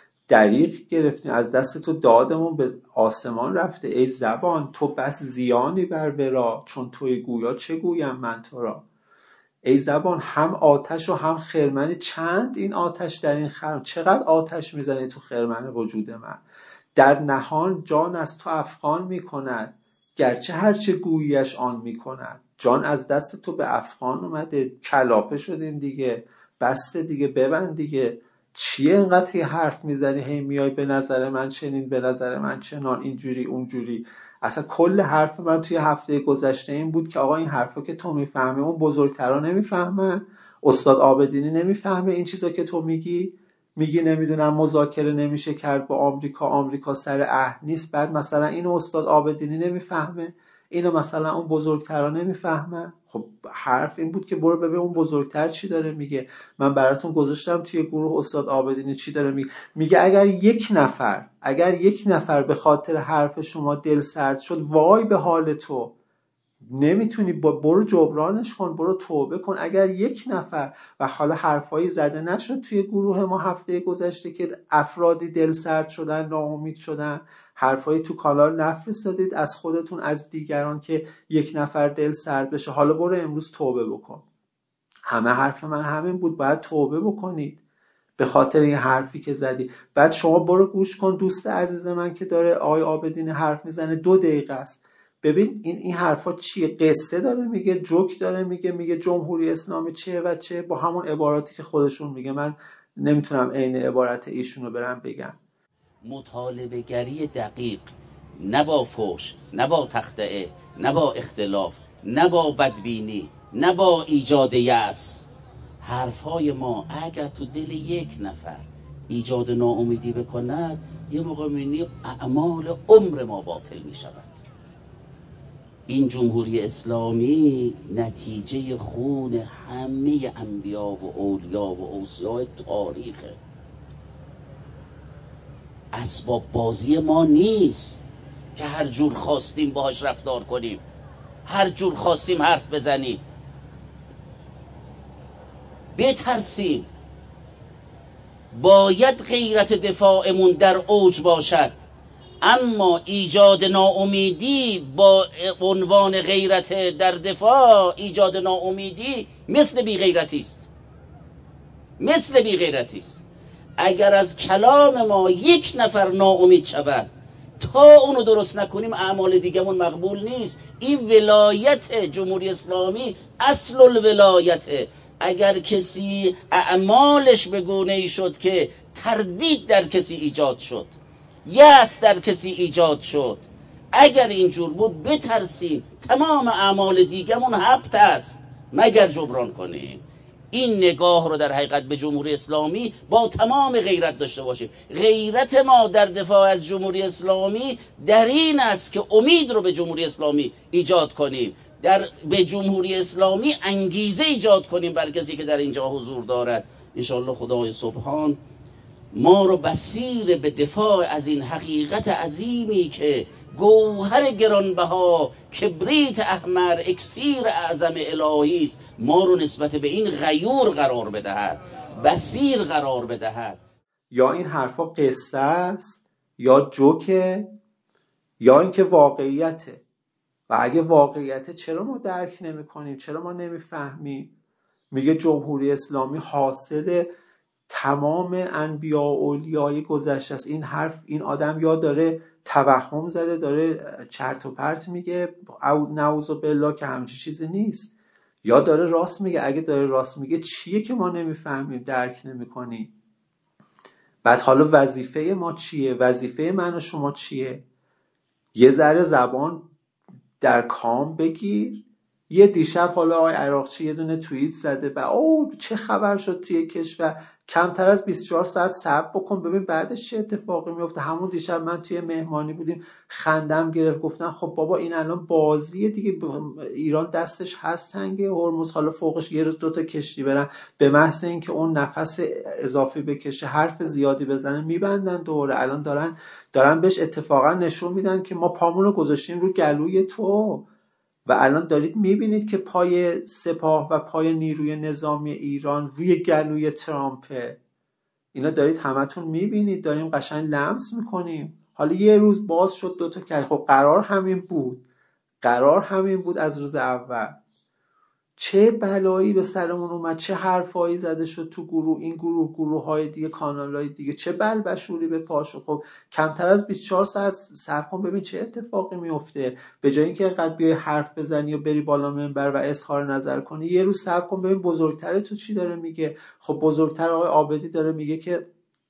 دریغ گرفتیم، از دست تو دادمون به آسمان رفته. ای زبان تو بس زیانی بر ورا، چون توی گویا چه گویم من تو را. ای زبان هم آتش و هم خرمنی، چند این آتش در این خرمن. چقدر آتش میزنی تو خرمن وجود من. در نهان جان از تو افغان میکند، گرچه هرچه گوییش آن میکند. جان از دست تو به افغان اومده، کلافه شدیم دیگه، بسته دیگه، ببند دیگه. چیه اینقدر هی حرف میزنی، هی میای به نظر من چنین، به نظر من چنان، اینجوری اونجوری. اصلا کل حرف من توی هفته گذشته این بود که آقا این حرفا که تو میفهمی اون بزرگترا نمیفهمن، استاد عابدینی نمیفهمه این چیزا که تو میگی. میگی نمیدونم مذاکره نمیشه کرد با آمریکا، آمریکا سر عهد نیست. بعد مثلا اینو استاد عابدینی نمیفهمه، اینو مثلا اون بزرگترا نمیفهمن. خب حرف این بود که برو ببین اون بزرگتر چی داره میگه. من براتون گذاشتم توی گروه استاد عابدینی چی داره میگه. میگه اگر یک نفر اگر یک نفر به خاطر حرف شما دل سرد شد، وای به حال تو. نمیتونی، برو جبرانش کن، برو توبه کن. اگر یک نفر، و حالا حرفایی زده نشد توی گروه ما هفته گذشته که افرادی دل سرد شدن، ناامید شدن، حرفایی تو کانال نفرستادید از خودتون از دیگران که یک نفر دل سرد بشه. حالا برو امروز توبه بکن. همه حرف من همین بود، باید توبه بکنید به خاطر این حرفی که زدی. بعد شما برو گوش کن دوست عزیز من که داره آقای عابدین حرف میزنه، دو دقیقه است. ببین این این حرفا چیه؟ قصه داره میگه، جوک داره میگه، میگه جمهوری اسلامی چیه و چه، با همون عباراتی که خودشون میگه. من نمیتونم عین عبارت ایشونو برم بگم. مطالبه گری دقیق، نه با فحش، نه با تخطئه، نه با اختلاف، نه با بدبینی، نه با ایجاد یأس. حرفهای ما اگر تو دل یک نفر ایجاد ناامیدی بکند، یه موقع می‌بینی اعمال عمر ما باطل میشود. این جمهوری اسلامی نتیجه خون همه انبیا و اولیا و اوصیا تاریخه. اسباب بازی ما نیست که هر جور خواستیم باهاش رفتار کنیم، هر جور خواستیم حرف بزنیم. بترسیم. باید غیرت دفاعمون در اوج باشد، اما ایجاد ناامیدی با عنوان غیرت در دفاع، ایجاد ناامیدی مثل بی غیرتی است. مثل بی غیرتی است. اگر از کلام ما یک نفر ناامید شود، تا اونو درست نکنیم اعمال دیگمون مقبول نیست. این ولایت جمهوری اسلامی اصل الولایته. اگر کسی اعمالش به گونه‌ای شد که تردید در کسی ایجاد شد، یأس در کسی ایجاد شد، اگر اینجور بود بترسیم. تمام اعمال دیگمون هبط است مگر جبران کنیم. این نگاه رو در حقیقت به جمهوری اسلامی با تمام غیرت داشته باشیم. غیرت ما در دفاع از جمهوری اسلامی در این است که امید رو به جمهوری اسلامی ایجاد کنیم، در به جمهوری اسلامی انگیزه ایجاد کنیم بر کسی که در اینجا حضور دارد. انشاءالله خدای سبحان ما رو بصیر به دفاع از این حقیقت عظیمی که گوهر گرانبها، کبریت احمر، اکسیر اعظم الهی است، ما رو نسبت به این غیور قرار بدهد، بصیر قرار بدهد. یا این حرفا قصه است یا جوکه یا اینکه واقعیته. و اگه واقعیته چرا ما درک نمی کنیم؟ چرا ما نمیفهمیم؟ میگه جمهوری اسلامی حاصل تمام انبیا و اولیای گذشته است. این حرف، این آدم یا داره توهم زده، داره چرت و پرت میگه، او نعوذ بالله که همچین چیزی نیست، یا داره راست میگه. اگه داره راست میگه چیه که ما نمیفهمیم، درک نمیکنیم؟ بعد حالا وظیفه ما چیه؟ وظیفه من و شما چیه؟ یه ذره زبان در کام بگیر. یه دیشب حالا آقای عراقچی یه دونه توییت زده و او چه خبر شد توی کشور، کمتر از بیست و چهار ساعت صبر بکن ببین بعدش چه اتفاقی میفته. همون دیشب من توی مهمانی بودیم، خندم گرفت، گفتن خب بابا این الان بازیه دیگه، ایران دستش هست تنگه هرمز، حالا فوقش یه روز دوتا کشتی برن، به محض اینکه اون نفس اضافی بکشه، حرف زیادی بزنه، میبندن دوره. الان دارن دارن بهش اتفاقا نشون میدن که ما پامونو گذاشتیم رو گلوی تو و الان دارید میبینید که پای سپاه و پای نیروی نظامی ایران روی گلوی ترامپه. اینا دارید همتون میبینید، داریم قشنگ لمس میکنیم. حالا یه روز باز شد دوتا که خب قرار همین بود، قرار همین بود از روز اول. چه بلایی به سرمون اومد، چه حرفایی زده شد تو گروه، این گروه گروه های دیگه، کانال های دیگه، چه بلبشوری به پاشو. خب کمتر از بیست و چهار ساعت صبر کن ببین چه اتفاقی میفته. به جای اینکه اینقدر بیای حرف بزنی و بری بالا منبر و اظهار نظر کنی، یه روز صبر کن ببین بزرگتر تو چی داره میگه. خب بزرگتر آقای عابدی داره میگه که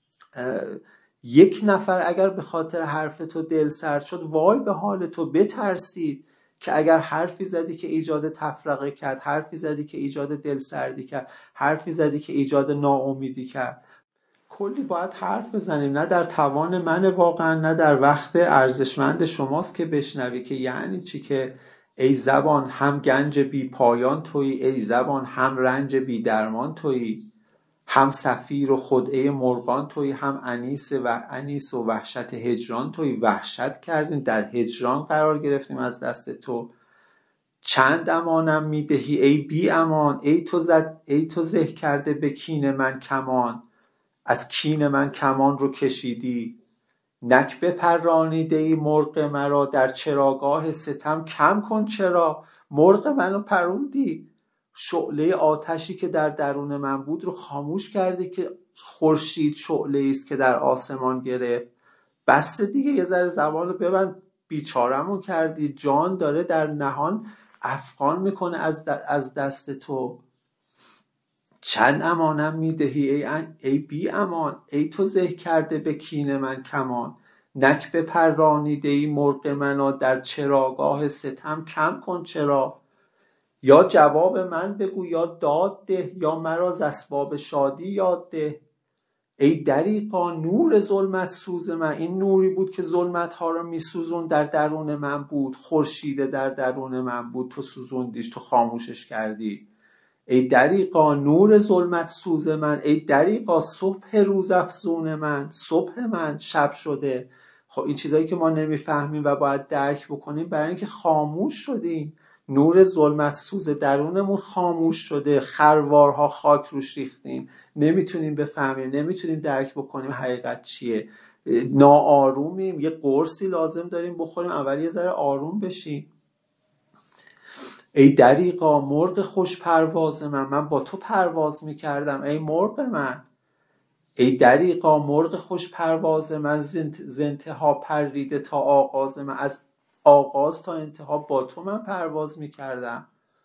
یک نفر اگر به خاطر حرف تو دل سرد شد، وای به حال تو، بترسید که اگر حرفی زدی که ایجاد تفرقه کرد، حرفی زدی که ایجاد دلسردی کرد، حرفی زدی که ایجاد ناامیدی کرد. کلی باید حرف بزنیم، نه در توان من واقعا، نه در وقت ارزشمند شماست که بشنوی که یعنی چی، که ای زبان هم گنج بی پایان تویی، ای زبان هم رنج بی درمان تویی، هم صفیر و خدعه مرغان تویی، هم انیس و انیس و وحشت هجران تویی. وحشت کردیم، در هجران قرار گرفتیم از دست تو. چند امانم میدهی ای بی امان، ای تو زد ای تو زه کرده به کین من کمان، از کین من کمان رو کشیدی. نک بپرانیده ای مرغ مرا، در چراگاه ستم کم کن چرا. مرغ منو پروندی، شعله آتشی که در درون من بود رو خاموش کردی که خورشید شعله است که در آسمان گرفت. بسته دیگه، یه ذره زبان رو ببند، بیچارمون کردی. جان داره در نهان افغان میکنه از از دست تو. چند امانم میدهی ای, ای بی امان، ای تو زه کرده به کین من کمان. نک بپرانیده ای مرغ منو، در چراگاه ستم کم کن چرا. یا جواب من بگو یا داد ده، یا مرا ز اسباب شادی یاد ده. ای دریغا نور ظلمت سوز من، این نوری بود که ظلمت ها رو میسوزون، در درون من بود. خورشید در درون من بود، تو سوزوندیش، تو خاموشش کردی. ای دریغا نور ظلمت سوز من، ای دریغا صبح روز افزون من. صبح من شب شده. خب این چیزایی که ما نمیفهمیم و باید درک بکنیم، برای اینکه خاموش شدیم. نور ظلمت سوز درونمون خاموش شده، خروارها خاک روش ریختیم، نمیتونیم بفهمیم، نمیتونیم درک بکنیم حقیقت چیه. ناآرومیم، یه قرصی لازم داریم بخوریم، اول یه ذره آروم بشیم. ای دریغا مرغ خوش پرواز من، من با تو پرواز میکردم ای مرغ من. ای دریغا مرغ خوش پرواز من، ز انتها پریده تا آغاز من، از آغاز تا انتها با تو من پرواز میکردم.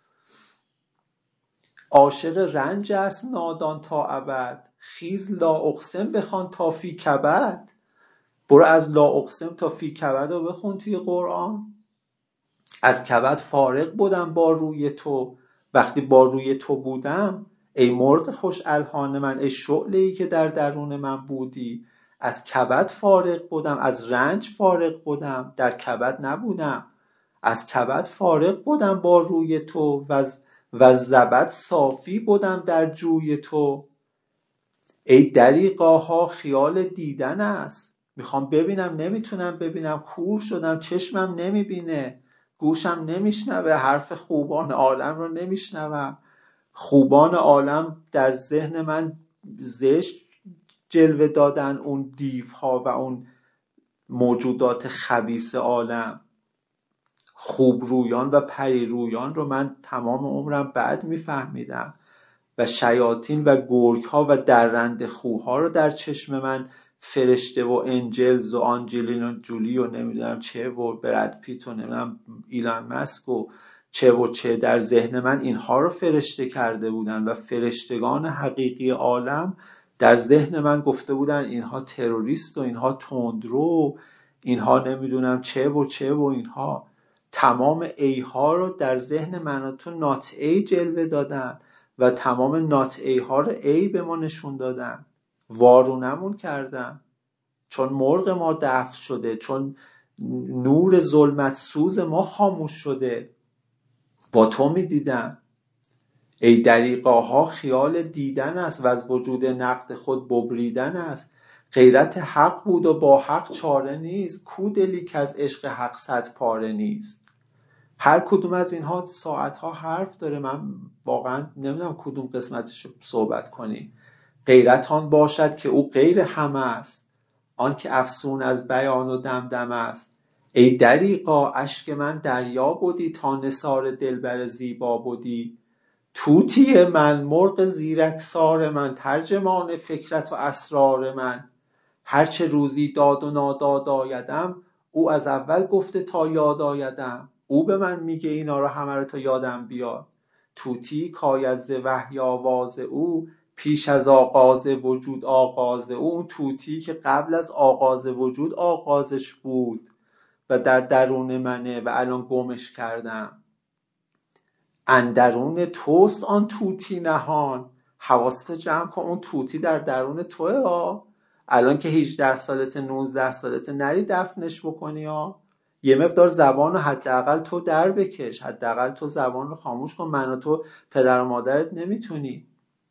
عاشق رنج است نادان تا ابد، خیز لا اقسم بخوان تا فی کبد. برو از لا اقسم تا فی کبد رو بخون توی قرآن. از کبد فارغ بودم با روی تو، وقتی با روی تو بودم ای مرغ خوش الحان من، ای شعله‌ای که در درون من بودی. از کبد فارغ بودم، از رنج فارغ بودم، در کبد نبودم. از کبد فارغ بودم با روی تو، و از زبد صافی بودم در جوی تو. ای دریغاها خیال دیدن است، میخوام ببینم نمیتونم ببینم، کور شدم چشمم نمیبینه، گوشم نمیشنوه، حرف خوبان عالم رو نمیشنوم، خوبان عالم در ذهن من زشت جلوه دادن، اون دیوها و اون موجودات خبیث عالم، خوب رویان و پری رویان رو من تمام عمرم بعد میفهمیدم و شیاطین و گرگ ها و درنده خوها رو در چشم من فرشته و انجلز و آنجلین و جولی و نمیدونم چه و برد پیت و نمیدونم ایلان مسک و چه و چه در ذهن من اینها رو فرشته کرده بودن و فرشتگان حقیقی عالم در ذهن من گفته بودن اینها تروریست و اینها تندرو، اینها نمیدونم چه و چه و اینها. تمام ای ها رو در ذهن من و تو نات ای جلوه دادن و تمام نات ای ها رو ای به ما نشون دادن، وارونمون کردن، چون مرغ ما دفن شده، چون نور ظلمت سوز ما خاموش شده. با تو می دیدم. ای دریغاها خیال دیدن است و از وجود نقد خود ببریدن است. غیرت حق بود و با حق چاره نیست، کو دلی که از عشق حق صد پاره نیست. هر کدوم از اینها ساعتها حرف داره، من واقعا نمیدونم کدوم قسمتش صحبت کنی. غیرت آن باشد که او غیر همه است، آن که افسون از بیان و دمدم است. ای دریغا اشک من دریا بودی، تا نثار دلبر زیبا بودی. طوطی من مرغ زیرکسار من، ترجمان فکرت و اسرار من. هرچه روزی داد و ناداد آیدم، او از اول گفته تا یاد آیدم. او به من میگه اینا رو همه رو تا یادم بیاد. طوطی کاید ز وحی آواز او، پیش از آغاز وجود آغاز او. اون طوطی که قبل از آغاز وجود آغازش بود و در درون منه و الان گمش کردم. اندرون توست آن طوطی نهان، حواست جمع کن، اون طوطی در درون توه ها. الان که هجده سالته نوزده سالته نری دفنش بکنی ها. یه مقدار زبان رو حداقل تو در بکش، حداقل تو زبان رو خاموش کن. من و تو پدر و مادرت نمیتونی.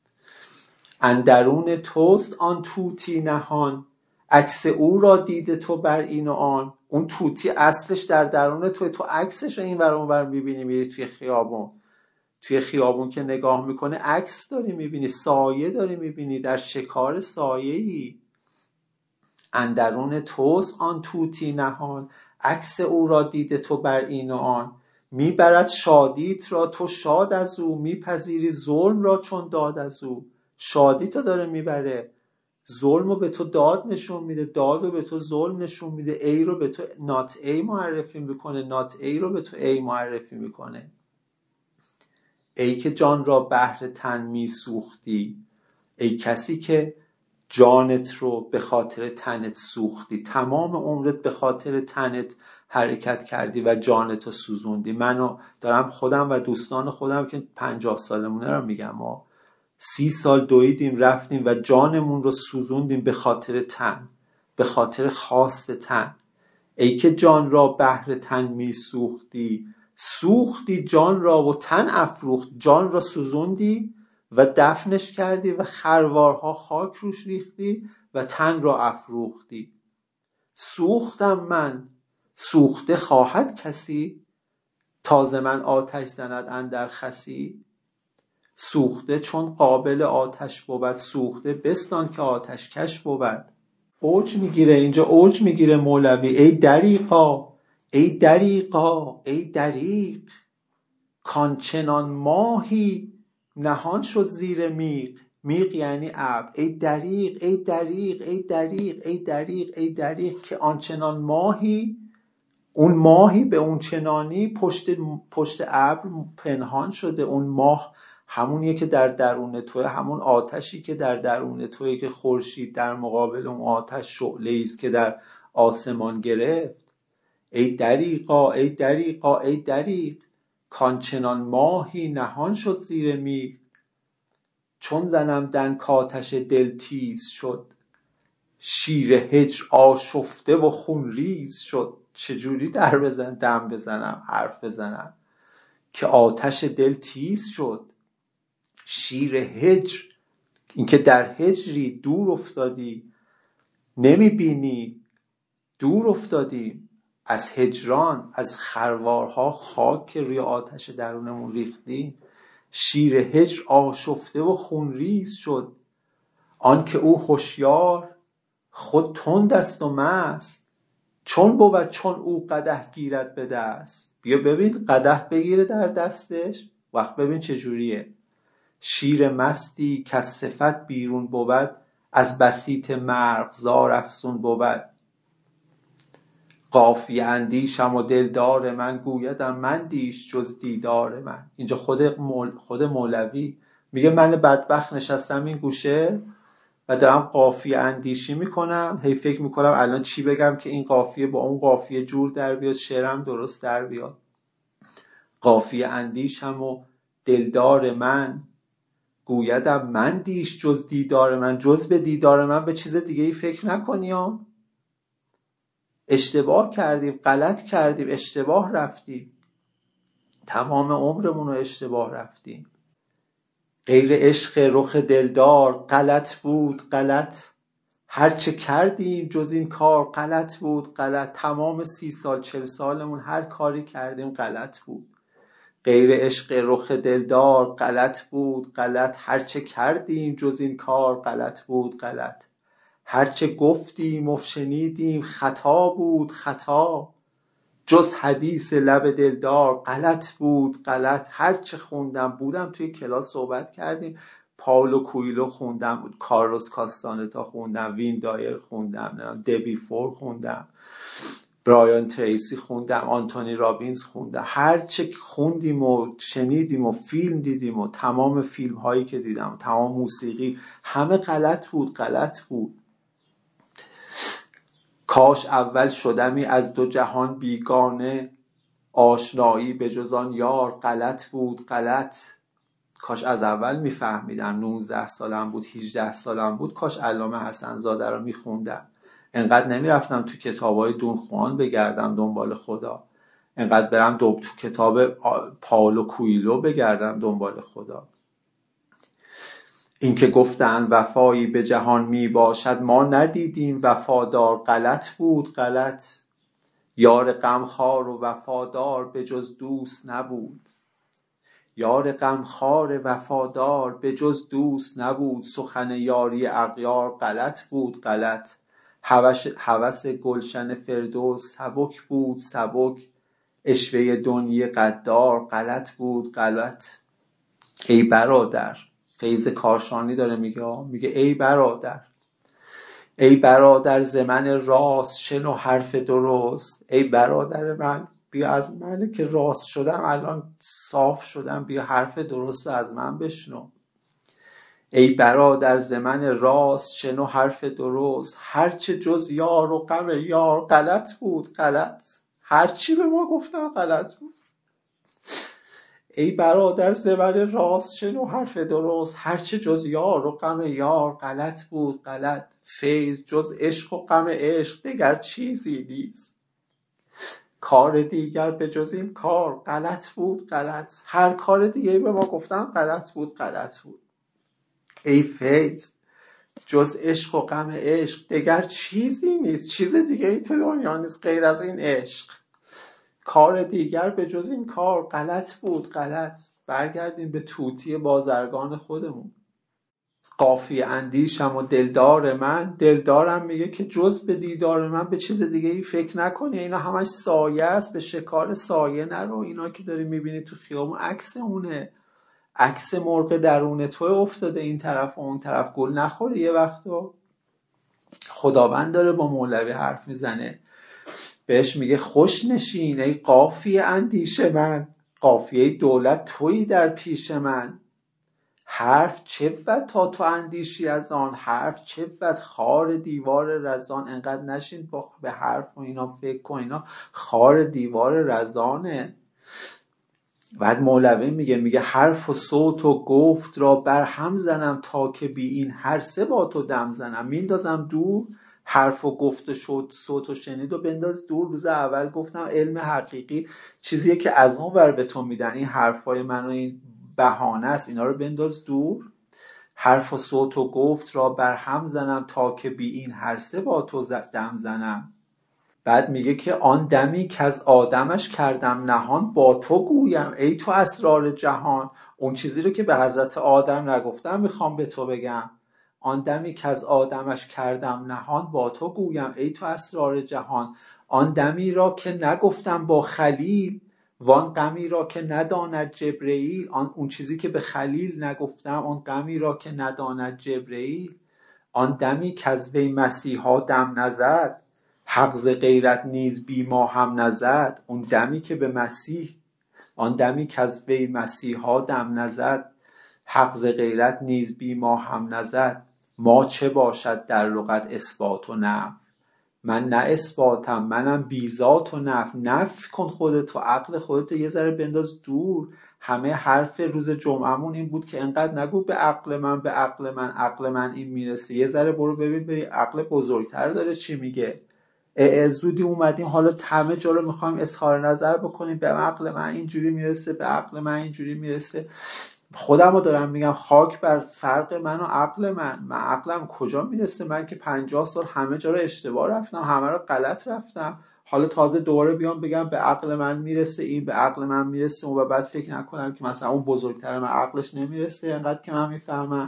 اندرون توست آن طوطی نهان، عکس او را دیده تو بر این و آن. اون طوطی اصلش در درون تو، تو عکسش رو این ور اون ور میبینی. میری توی خیابون، توی خیابون که نگاه میکنه عکس داری میبینی، سایه داری میبینی، در شکار سایه‌ای. اندرون توست آن طوطی نهان، عکس او را دیده تو بر این و آن. میبرد شادیت را تو شاد از او، میپذیری ظلم را چون داد از او. شادی تو داره میبره، ظلم رو به تو داد نشون میده، داد رو به تو ظلم نشون میده، ای رو به تو نات ای معرفی میکنه، نات ای رو به تو ای معرفی میکنه. ای که جان را بهر تن میسوختی، ای کسی که جانت رو به خاطر تنت سوختی، تمام عمرت به خاطر تنت حرکت کردی و جانت رو سوزوندی. منو دارم خودم و دوستان خودم که پنجاه سالمونه رو میگم، ما سی سال دویدیم رفتیم و جانمون رو سوزوندیم به خاطر تن، به خاطر خواست تن. ای که جان را بهر تن میسوختی، سوختی جان را و تن افروخت. جان را سوزوندی و دفنش کردی و خروارها خاک روش ریختی و تن را افروختی. سوختم من، سوخته خواهد کسی، تازه من آتش زند اندر خسی. سوخته چون قابل آتش بود، سوخته بستان که آتش کش بود. اوج میگیره اینجا، اوج میگیره مولوی. ای دریغا، ای دریغا، ای دریغ، کانچنان ماهی نهان شد زیر میغ. میغ یعنی ابر. ای دریغ، ای دریغ، ای دریغ، ای دریغ، ای دریغ، که آنچنان ماهی، اون ماهی به اون چنانی پشت پشت ابر پنهان شده. اون ماه همونیه که در درون توه، همون آتشی که در درون توه که خورشید در مقابل اون آتش شعله‌ای است که در آسمان گرفت. ای دریغا، ای دریغا، ای دریغ، کانچنان ماهی نهان شد زیر میغ. چون زنم دن کاتش دل تیز شد، شیر هجر آشفته و خون ریز شد. چجوری در بزن دم بزنم حرف بزنم که آتش دل تیز شد. شیر هجر، اینکه در هجری دور افتادی، نمیبینی، دور افتادیم از هجران، از خروارها خاک که روی آتش درونمون ریختیم. شیر هجر آشفته و خونریز شد، آن که او هوشیار خود تند است و مست. چون بود چون او قدح گیرد به دست. بیا ببین قدح بگیره در دستش، وقت ببین چجوریه. شیر مستی که صفت بیرون بود، از بسیط مرغزار افسون بود. قافیه اندیشم و دلدار من، گویدم مندیش جز دیدار من. اینجا خود مول خود مولوی میگه من بدبخت نشستم این گوشه و دارم قافیه اندیشی میکنم، هی فکر میکنم الان چی بگم که این قافیه با اون قافیه جور در بیاد، شعرم درست در بیاد. قافیه اندیشم و دلدار من، گویدم مندیش جز دیدار من. جز به دیدار من به چیز دیگه ای فکر نکنی ها. اشتباه کردیم، غلط کردیم، اشتباه رفتیم، تمام عمرمون رو اشتباه رفتیم. غیر عشق رخ دلدار غلط بود غلط، هرچه کردیم جز این کار غلط بود غلط. تمام سی سال چل سالمون هر کاری کردیم غلط بود. غیر عشق رخ دلدار غلط بود غلط، هرچه کردیم جز این کار غلط بود غلط. هرچه گفتیم و شنیدیم خطا بود خطا، جز حدیث لب دلدار غلط بود غلط. هرچه خوندم، بودم توی کلاس صحبت کردیم، پاولو کویلو خوندم، کارلوس کاستانتا خوندم، وین دایر خوندم، دبی فور خوندم، برایان تریسی خوندم، آنتونی رابینز خوندم. هرچه خوندیم و شنیدیم و فیلم دیدیم و تمام فیلم هایی که دیدم، تمام موسیقی، همه غلط بود غلط بود. کاش اول شدمی از دو جهان بیگانه، آشنایی به جز آن یار غلط بود غلط. کاش از اول میفهمیدم، نوزده سالم بود، هجده سالم بود، کاش علامه حسن زاده رو میخوندم. انقدر نمیرفتم تو کتابای دون خوان بگردم دنبال خدا، انقدر برم دو تو کتاب پاولو کویلو بگردم دنبال خدا. این که گفتن وفایی به جهان می باشد، ما ندیدیم وفادار غلط بود غلط. یار غمخوار و وفادار به جز دوست نبود، یار غمخوار وفادار به جز دوست نبود. سخن یاری اغیار غلط بود غلط، هوس گلشن فردوس سبک بود سبک. عشوه دنیی قدار غلط بود غلط. ای برادر، فیض کاشانی داره میگه، میگه ای برادر، ای برادر ز من راست شنو حرف درست. ای برادر من، بیا از من که راست شدم، الان صاف شدم، بیا حرف درست از من بشنو. ای برادر ز من راست شنو حرف درست، هرچه جز یار و غم یار غلط بود غلط. هرچی به ما گفتن غلط بود. ای برادر ز من راست شنو حرف درست، هرچه جز یار و غم یار غلط بود غلط. فیض جز عشق و غم عشق دگر چیزی نیست، کار دیگر به جز این کار غلط بود غلط. هر کار دیگه به ما گفتن غلط بود غلط بود. ای فیض جز عشق و غم عشق دگر چیزی نیست، چیز دیگه ای تو دنیا نیست غیر از این عشق، کار دیگر به جز این کار غلط بود غلط. برگردیم به طوطی بازرگان خودمون. قافیه اندیشم و دلدار من، دلدارم میگه که جز به دیدار من به چیز دیگه ای فکر نکنی، اینا همش سایه است، به شکار سایه نرو. اینا که داری میبینی تو خیابون عکس اونه، عکس مرغ درون تو افتاده این طرف و اون طرف. گل نخوری یه وقتا. خداوند داره با مولوی حرف میزنه، بهش میگه خوش نشین ای قافیه اندیش من، قافیه دولت تویی در پیش من. حرف چه بود تا تو اندیشی از آن، حرف چه بود خار دیوار رزان. انقدر نشین با به حرف و اینا فکر کن، اینا خار دیوار رزانه. بعد مولوی میگه میگه حرف و صوت و گفت را بر هم زنم، تا که بی این هر سه با تو دم زنم. میندازم دور، حرف و گفت و شد صوت و شنید و بنداز دور. روز اول گفتم علم حقیقی چیزیه که از اون ور به تو میدن، این حرفای من و این بهانه است، اینا رو بنداز دور. حرف و صوت و گفت را بر هم زنم تا که بی این هر سه با تو دم زنم. بعد میگه که آن دمی که از آدمش کردم نهان با تو گویم ای تو اسرار جهان. اون چیزی رو که به حضرت آدم نگفتم میخوام به تو بگم. آن دمی که از آدمش کردم نهان با تو گویم ای تو اسرار جهان. آن دمی را که نگفتم با خلیل وان غمی را که نداند جبرئیل. آن اون چیزی که به خلیل نگفتم، آن غمی را که نداند جبرئیل. آن دمی که از وی مسیحا دم نزد حق ز غیرت نیز بی ما هم نزد. اون دمی که به مسیح، آن دمی که از وی مسیحا دم نزد حق ز غیرت نیز بی ما هم نزد. ما چه باشد در لغت اثبات و نفی، من نه اثباتم منم بی ذات و نفی. نفی کن خودت و عقل خودت یه ذره بنداز دور. همه حرف روز جمعهمون این بود که انقدر نگو به عقل من به عقل من عقل من این میرسه. یه ذره برو ببین بری عقل بزرگتر داره چی میگه. زودی اومدیم حالا همه جا رو میخوایم اظهار نظر بکنیم به عقل من اینجوری میرسه به عقل من اینجوری میرسه. خودم رو دارم میگم خاک بر فرق من و عقل من. من عقلم کجا میرسه؟ من که پنجاه سال همه جا رو اشتباه رفتم، همه رو غلط رفتم. حالا تازه دوباره بیام بگم به عقل من میرسه این به عقل من میرسه و بعد فکر نکنم که مثلا اون بزرگتر من عقلش نمیرسه انقدر که من میفهمم.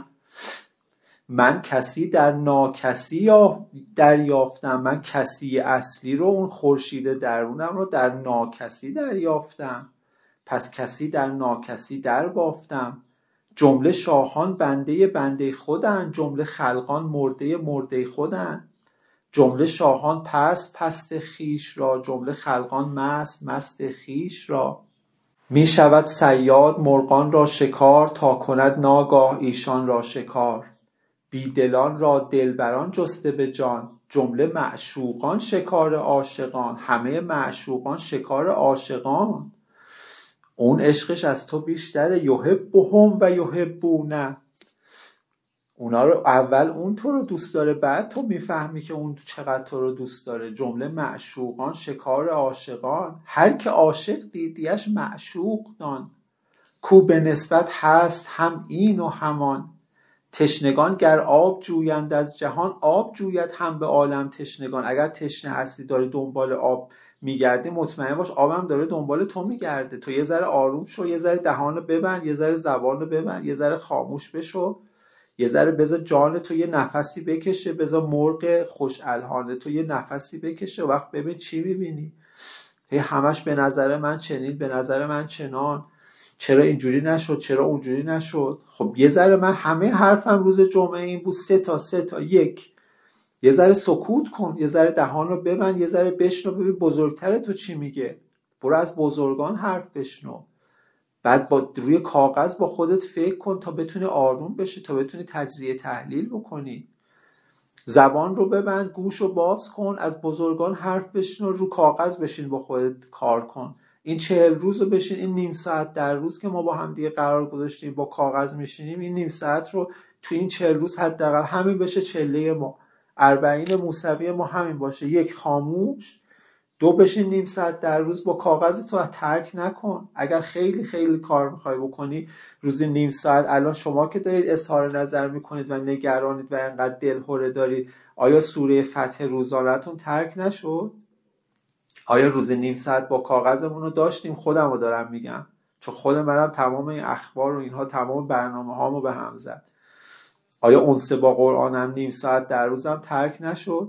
من کسی در ناکسی دریافتم. من کسی اصلی رو، اون خورشید درونم رو در ناکسی دریافتم. پس کسی در ناکسی در بافتم. جمله شاهان بنده بنده خودن، جمله خلقان مرده مرده خودن. جمله شاهان پست پست خیش را، جمله خلقان مست مست خیش را. می شود صیاد مرغان را شکار، تا کند ناگاه ایشان را شکار. بیدلان را دلبران جسته به جان، جمله معشوقان شکار عاشقان. همه معشوقان شکار عاشقان. اون عشقش از تو بیشتره. یحبهم و یحبونه. اونا رو اول اون تو رو دوست داره بعد تو میفهمی که اون چقدر تو رو دوست داره. جمله معشوقان شکار عاشقان. هر که عاشق دیدیش معشوق دان، کو به نسبت هست هم این و همان. تشنگان گر آب جویند از جهان، آب جوید هم به عالم تشنگان. اگر تشنه هستی داری دنبال آب میگردی مطمئن باش آبم داره دنبال تو میگرده. تو یه ذره آروم شو، یه ذره دهانو ببند، یه ذره زبانو ببند، یه ذره خاموش بشو، یه ذره بذار جان تو یه نفسی بکشه، بذار مرغ خوش الحانه تو یه نفسی بکشه و وقت ببین چی میبینی. هی همش به نظر من چنین، به نظر من چنان، چرا اینجوری نشد، چرا اونجوری نشد. خب یه ذره من همه حرفم روز جمعه این بود سه تا سه تا یک. یه ذره سکوت کن، یه ذره دهانو ببند، یه ذره بشنو ببین بزرگتر تو چی میگه. برو از بزرگان حرف بشنو. بعد با روی کاغذ با خودت فکر کن تا بتونی آروم بشی، تا بتونی تجزیه تحلیل بکنی. زبان رو ببند، گوش رو باز کن، از بزرگان حرف بشنو، رو کاغذ بشین با خودت کار کن. این چهل روز رو بشین، این نیم ساعت در روز که ما با هم دیگه قرار گذاشتیم با کاغذ میشینیم، این نیم ساعت رو تو این چهل روز حداقل همین بشه چله ما. اربعین موسوی ما همین باشه. یک، خاموش. دو، بشین نیم ساعت در روز با کاغذ تو ترک نکن. اگر خیلی خیلی کار میخوای بکنی روزی نیم ساعت، الان شما که دارید اظهار نظر میکنید و نگرانید و انقدر دلهره دارید، آیا سوره فتح روزانه‌تون ترک نشد؟ آیا روزی نیم ساعت با کاغذمون رو داشتیم؟ خودم رو دارم میگم چون خود منم تمام این اخبار و اینها تمام برنامه هامو به هم زد. آیا انس با قرآنم نیم ساعت در روزم ترک نشد؟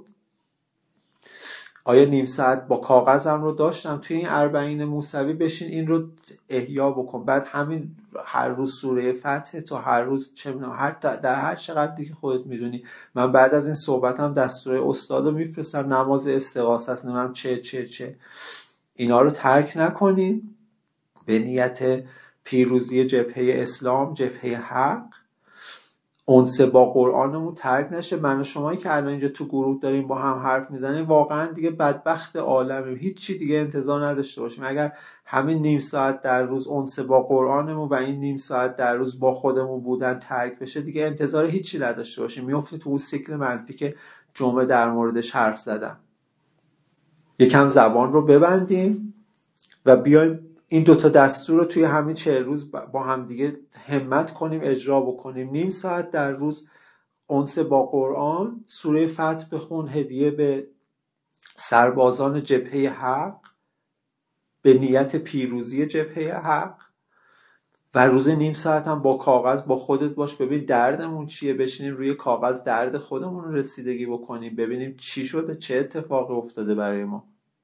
آیا نیم ساعت با کاغذم رو داشتم؟ توی این اربعین موسوی بشین این رو احیا بکن. بعد همین هر روز سوره فتح تو هر روز چه میدونم هر در هر چقدر دیگه خودت میدونی. من بعد از این صحبتم دستور استادو میفرستم، نماز استغاثه است، نمیدونم چه چه چه. اینا رو ترک نکنین به نیت پیروزی جبهه اسلام، جبهه حق. اونس با قرآنمون ترک نشه. من و شمایی که الان اینجا تو گروه داریم با هم حرف میزنیم واقعا دیگه بدبخت عالمیم، هیچ چی دیگه انتظار نداشته باشیم. اگر همین نیم ساعت در روز اونس با قرآنمون و این نیم ساعت در روز با خودمون بودن ترک بشه دیگه انتظار هیچی نداشته باشیم. میافتیم تو اون سیکل منفی که جمعه در موردش حرف زدم. یکم زبان رو ببندیم و بیایم این دوتا دستور رو توی همین چهل روز با هم دیگه همت کنیم اجرا بکنیم. نیم ساعت در روز انس با قرآن، سوره فتح بخون هدیه به سربازان جبهه حق به نیت پیروزی جبهه حق، و روز نیم ساعت هم با کاغذ با خودت باش، ببین دردمون چیه، بشینیم روی کاغذ درد خودمون رو رسیدگی بکنیم، ببینیم چی شده، چه اتفاقی افتاده برای ما.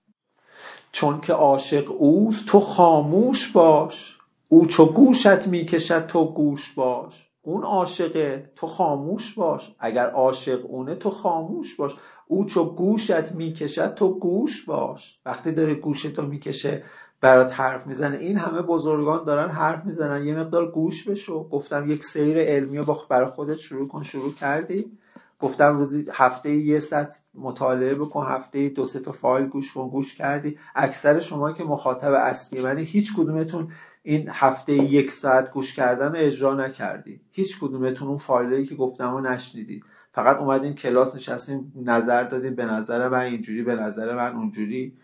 چون که عاشق اوست تو خاموش باش، او چو گوشت میکشد تو گوش باش. اون عاشقه تو خاموش باش، اگر عاشق اونه تو خاموش باش. او چو گوشت میکشد تو گوش باش. وقتی داره گوشتو میکشه برات حرف میزنه، این همه بزرگان دارن حرف میزنن، یه مقدار گوش بشو. گفتم یک سیر علمی رو برای خودت شروع کن. شروع کردی؟ گفتم روزی هفته یه ساعت مطالعه بکن، هفته دو سه تا فایل گوش کن. گوش کردی؟ اکثر شما که مخاطب اصلی منی هیچ کدومتون این هفته یک ساعت گوش کردن رو اجرا نکردی. هیچ کدومتون اون فایلایی که گفتم رو نشنیدید. فقط اومدین کلاس نشستین نظر دادین، به نظر من اینجوری، به نظر من اونجوری.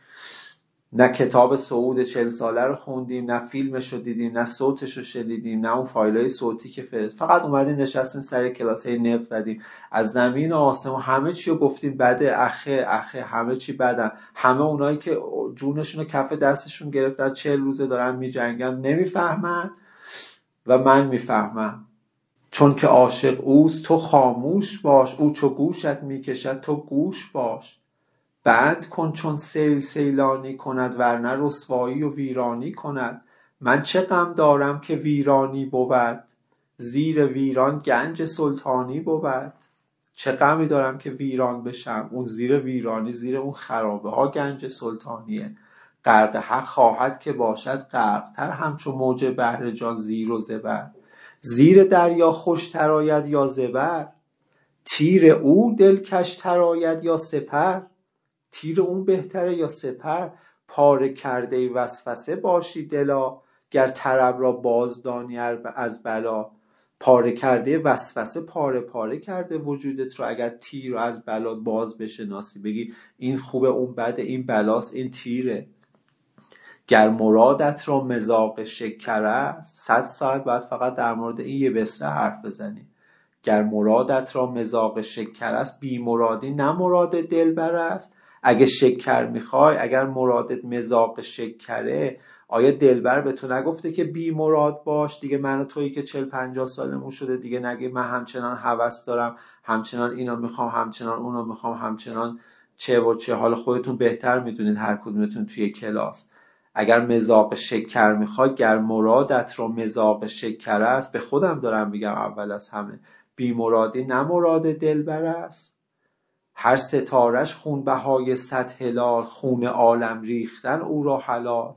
نه کتاب صعود چهل ساله رو خوندیم، نه فیلمش رو دیدیم، نه صوتش رو شنیدیم، نه اون فایلای صوتی که فرست. فقط اومدیم نشستیم سر کلاسای نق زدیم، از زمین و آسمون همه چی رو گفتیم بده، اخه اخه همه چی بدن. همه اونایی که جونشون رو کف دستشون گرفتن چهل روزه دارن میجنگن نمیفهمن و من میفهمم. چون که عاشق اوست تو خاموش باش، او چو گوشت میکشد تو گوش باش. بند کن چون سیل سیلانی کند، ورنه رسوایی و ویرانی کند. من چه غم دارم که ویرانی بود، زیر ویران گنج سلطانی بود. چه غمی دارم که ویران بشم، اون زیر ویرانی، زیر اون خرابه ها گنج سلطانیه. غرق حق خواهد که باشد غرق تر، همچون موج بحر جان زیر و زبر. زیر دریا خوش تر آید یا زبر، تیر او دلکش تر آید یا سپر. تیر اون بهتره یا سپر؟ پاره کرده وسوسه باشی دلا، گر طرب را بازدانی از بلا. پاره کرده وسوسه پاره پاره کرده وجودت رو، اگر تیر رو از بلا باز بشناسی، بگی این خوبه اون بده، این بلاست این تیره. گر مرادت را مذاق شکر است، صد ساعت باید فقط در مورد این یه بسره حرف بزنی. گر مرادت را مذاق شکر است، بی مرادی نه مراد دلبر است. اگه شکر میخوای، اگر مرادت مذاق شکره، آیا دلبر به تو نگفته که بی مراد باش؟ دیگه من و تویی که چل پنجاه سالمون شده دیگه نگه من همچنان هوس دارم، همچنان اینو میخوام، همچنان اونو میخوام، همچنان چه و چه. حالا خودتون بهتر میدونید هر کدومتون توی کلاس. اگر مذاق شکر میخوای، گر مرادت را مذاق شکر است، به خودم دارم میگم اول از همه، بی مرادی نه مراد دلبر است. هر ستارش خون بهای صد هلال، خون عالم ریختن او را حلال.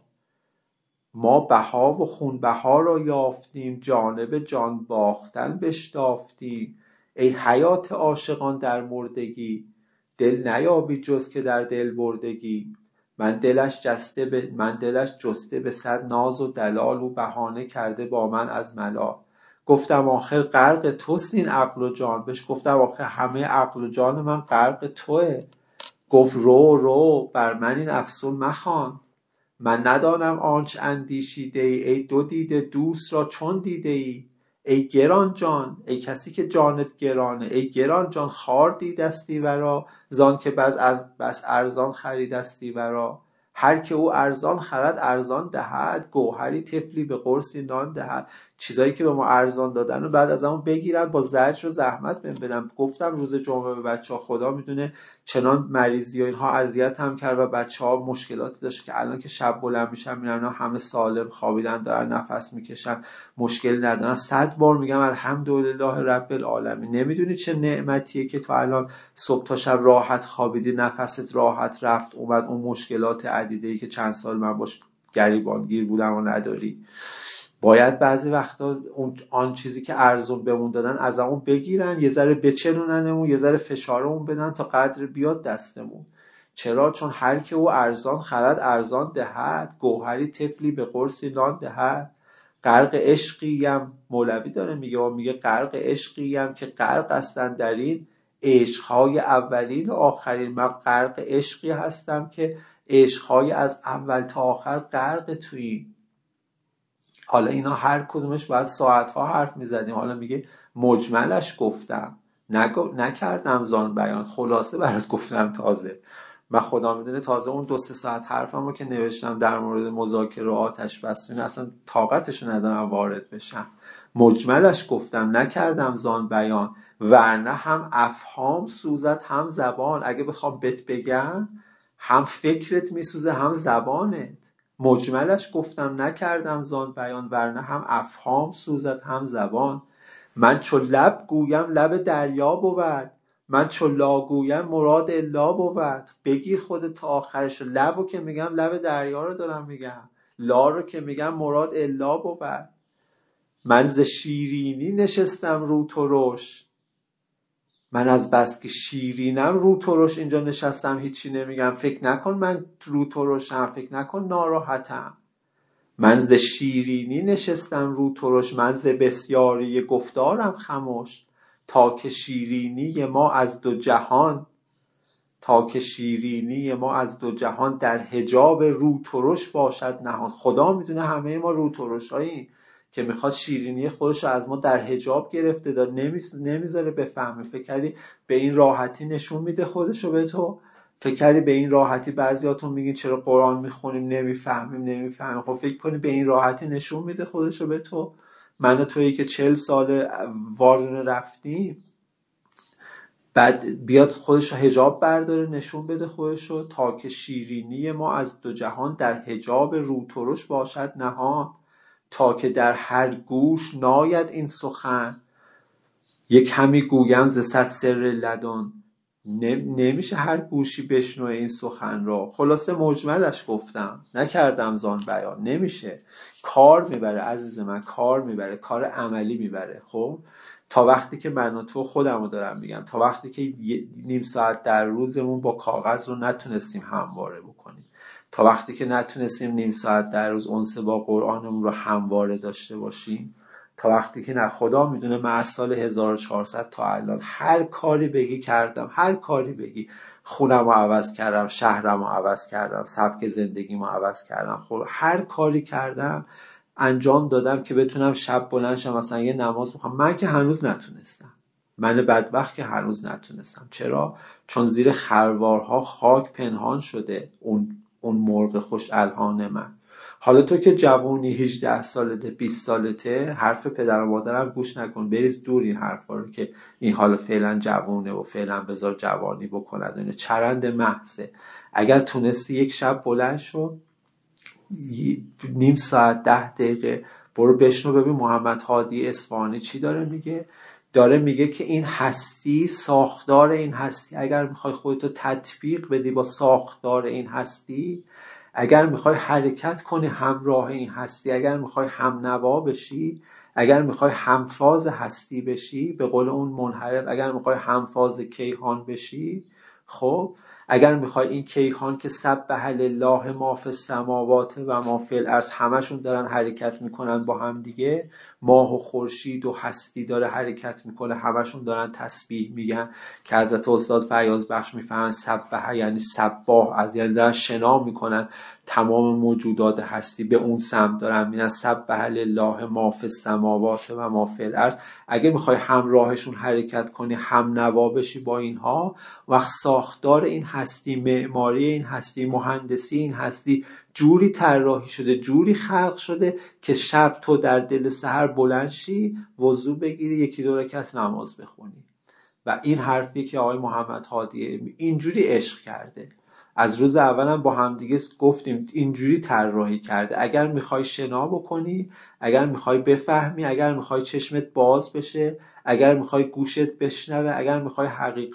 ما بها و خون بها را یافتیم، جانب جان باختن بشتافتیم. ای حیات عاشقان در مردگی، دل نیابی جز که در دل بردگی. من دلش جسته به من دلش جسته به صد ناز و دلال، و بهانه کرده با من از ملال. گفتم آخر غرق توست این عقل و جان، بهش گفتم آخر همه عقل و جان من غرق توه. گفت رو رو بر من این افسون مخوان، من ندانم آنچ اندیشیده ای. ای دو دیده دوست را چون دیده ای، ای گران جان، ای کسی که جانت گرانه. ای گران جان خوار دیدستی ورا، زان که بس از بس ارزان خریدستی ورا. هر که او ارزان خرد ارزان دهد، گوهری طفلی به قرصی نان دهد. چیزایی که به ما ارزان دادن و بعد از همون بگیرن با زجر و زحمت بهم بدن. گفتم روز جمعه به بچه ها، خدا میدونه چنان مریضی و اینها اذیت هم کرد و بچه ها مشکلاتی داشت که الان که شب بلند میشن میرن همه سالم خوابیدن، دارن نفس میکشن، مشکل ندارن. صد بار میگم الحمدلله رب العالمین. نمیدونی چه نعمتیه که تو الان صبح تا شب راحت خوابیدی، نفست راحت رفت اومد، اون مشکلات عدیده‌ای که چند سال من باش گریبانگیر بودم و نداری. باید بعضی وقتا اون آن چیزی که ارزون بهمون دادن از همون بگیرن، یه ذره بچلوننمون، یه ذره فشارمون بدن تا قدر بیاد دستمون. چرا؟ چون هر که او ارزان خرد ارزان دهد، گوهری طفلی به قرصی نان دهد. غرق عشقیم، مولوی داره میگه و میگه غرق عشقیم که غرق هستن در این عشقهای اولین و آخرین. من غرق عشقی هستم که عشقهای از اول تا آخر غرق تویی. حالا اینا هر کدومش باید ساعتها حرف میزدیم. حالا میگه مجملش گفتم نگو... نکردم زان بیان، خلاصه برات گفتم. تازه من خدا میدونه تازه اون دو سه ساعت حرفمو که نوشتم در مورد مذاکره و آتش بس اصلا طاقتشو ندارم وارد بشم. مجملش گفتم نکردم زان بیان، ورنه هم افهام سوزد هم زبان. اگه بخوام بهت بگم هم فکرت میسوزه هم زبانت. مجملش گفتم نکردم زان بیان، ورنه هم افهام سوزد هم زبان. من چو لب گویم لب دریا بود، من چو لا گویم مراد الا بود. بگیر خودت تا آخرش. لبو که میگم لب دریا رو دارم میگم، لا رو که میگم مراد الا بود. من ز شیرینی نشستم رو ترش، من از بس که شیرینم رو ترش اینجا نشستم هیچی نمیگم. فکر نکن من رو ترشم، فکر نکن ناراحتم. من ز شیرینی نشستم رو ترش، من ز بسیاری گفتارم خموش. تا که شیرینی ما از دو جهان، تا که شیرینی ما از دو جهان در حجاب رو ترش باشد نهان. خدا میدونه همه ما رو ترشاییم که میخواد شیرینی خودش از ما در حجاب گرفته دار، نمیذاره بفهمه. فکر کردی به این راحتی نشون میده خودشو به تو؟ فکر کردی به این راحتی بعضیاتون میگین چرا قرآن میخونیم نمیفهمیم نمیفهمیم؟ خب فکر کنی به این راحتی نشون میده خودشو به تو؟ من و تویی که چل سال وارونه رفتیم، بعد بیاد خودش حجاب برداره نشون بده خودشو؟ تا که شیرینی ما از دو جهان در حجاب رو ترش باشد نهان. تا که در هر گوش ناید این سخن، یک همی گویم ز صد سر لدن. نمیشه هر گوشی بشنوه این سخن را. خلاصه مجملش گفتم نکردم زان بیان. نمیشه، کار میبره عزیز من، کار میبره، کار عملی میبره. خب تا وقتی که من و تو خودمو دارم میگم، تا وقتی که نیم ساعت در روزمون با کاغذ رو نتونستیم همواره بکنیم، تا وقتی که نتونستیم نیم ساعت در روز انس با قرآنمون رو همواره داشته باشیم، تا وقتی که نه خدا میدونه من از سال هزار و چهارصد تا الان هر کاری بگی کردم، هر کاری بگی. خونم رو عوض کردم، شهرم رو عوض کردم، سبک زندگیم رو عوض کردم، خب هر کاری کردم انجام دادم که بتونم شب بلند شم مثلا یه نماز بخونم. من که هنوز نتونستم، من بدبخت که هنوز نتونستم. چرا؟ چون زیر خروارها خاک پنهان شده اون اون مرغ خوش الهان من. حالا تو که جوونی، هجده سالته، بیست سالته، حرف پدر و مادرم گوش نکن، بریز دور این حرفا رو که این حالا فعلا جوونه و فعلا بذار جوانی بکند. اینه چرند محضه. اگر تونستی یک شب بلند شو، نیم ساعت ده دقیقه برو بشنو ببین محمد هادی اصفهانی چی داره میگه. داره میگه که این هستی، ساختار این هستی، اگر میخوای خودتو تطبیق بدی با ساختار این هستی، اگر میخوای حرکت کنی همراه این هستی، اگر میخوای هم نوا بشی، اگر میخوای همفاز هستی بشی، به قول اون منحرف اگر میخوای همفاز کیهان بشی، خب اگر میخوای این کیهان که سبح لله ما فی السماوات و ما فی الارض همشون دارن حرکت میکنن با هم دیگه، ماه و خورشید و هستی داره حرکت میکنه، همشون دارن تسبیح میگن که حضرت استاد فیاض بخش میفهمن سبح یعنی سباح، از یعنی دارن شنا میکنن تمام موجودات هستی به اون سمت دارن میرن. سبح لله ما فی السماوات و ما فی الارض. اگه میخوای همراهشون حرکت کنی، هم نوا بشی با اینها، وقت ساختار این هستی، معماری این هستی، مهندسی این هستی جوری طراحی شده، جوری خلق شده که شب تو در دل سحر بلند شی، وضو بگیری، یکی دو رکعت نماز بخونی. و این حرفی که آقای محمد هادی اینجوری عشق کرده، از روز اولم با هم دیگه گفتیم اینجوری طراحی کرده. اگر میخوای شنا بکنی، اگر میخوای بفهمی، اگر میخوای چشمت باز بشه، اگر میخوای گوشت بشنوه، اگر میخوای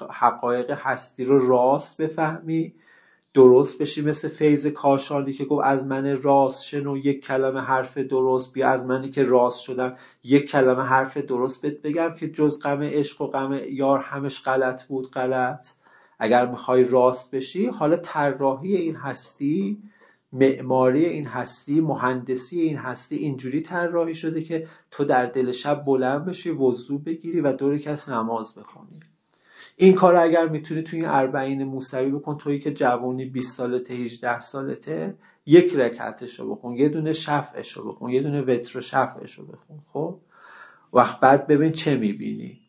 حقایق هستی رو راست بفهمی، درست بشی، مثل فیض کاشانی که گفت از من راست شنو یک کلمه حرف درست، بیا از منی که راست شدم یک کلمه حرف درست بهت بگم که جز غم عشق و غم یار همش غلط بود غلط. اگر میخوای راست بشی، حالا طراحی این هستی، معماری این هستی، مهندسی این هستی اینجوری طراحی شده که تو در دل شب بلند بشی، وضو بگیری و دو رکعت نماز بخونی. این کار اگر میتونی توی این اربعین موسوی بکن، تویی که جوانی بیست سالته، هجده سالته، یک رکعتشو بخون، یه دونه شفعشو بخون، یه دونه وتر شفعشو بخون. خب وقت بعد ببین چه میبینی،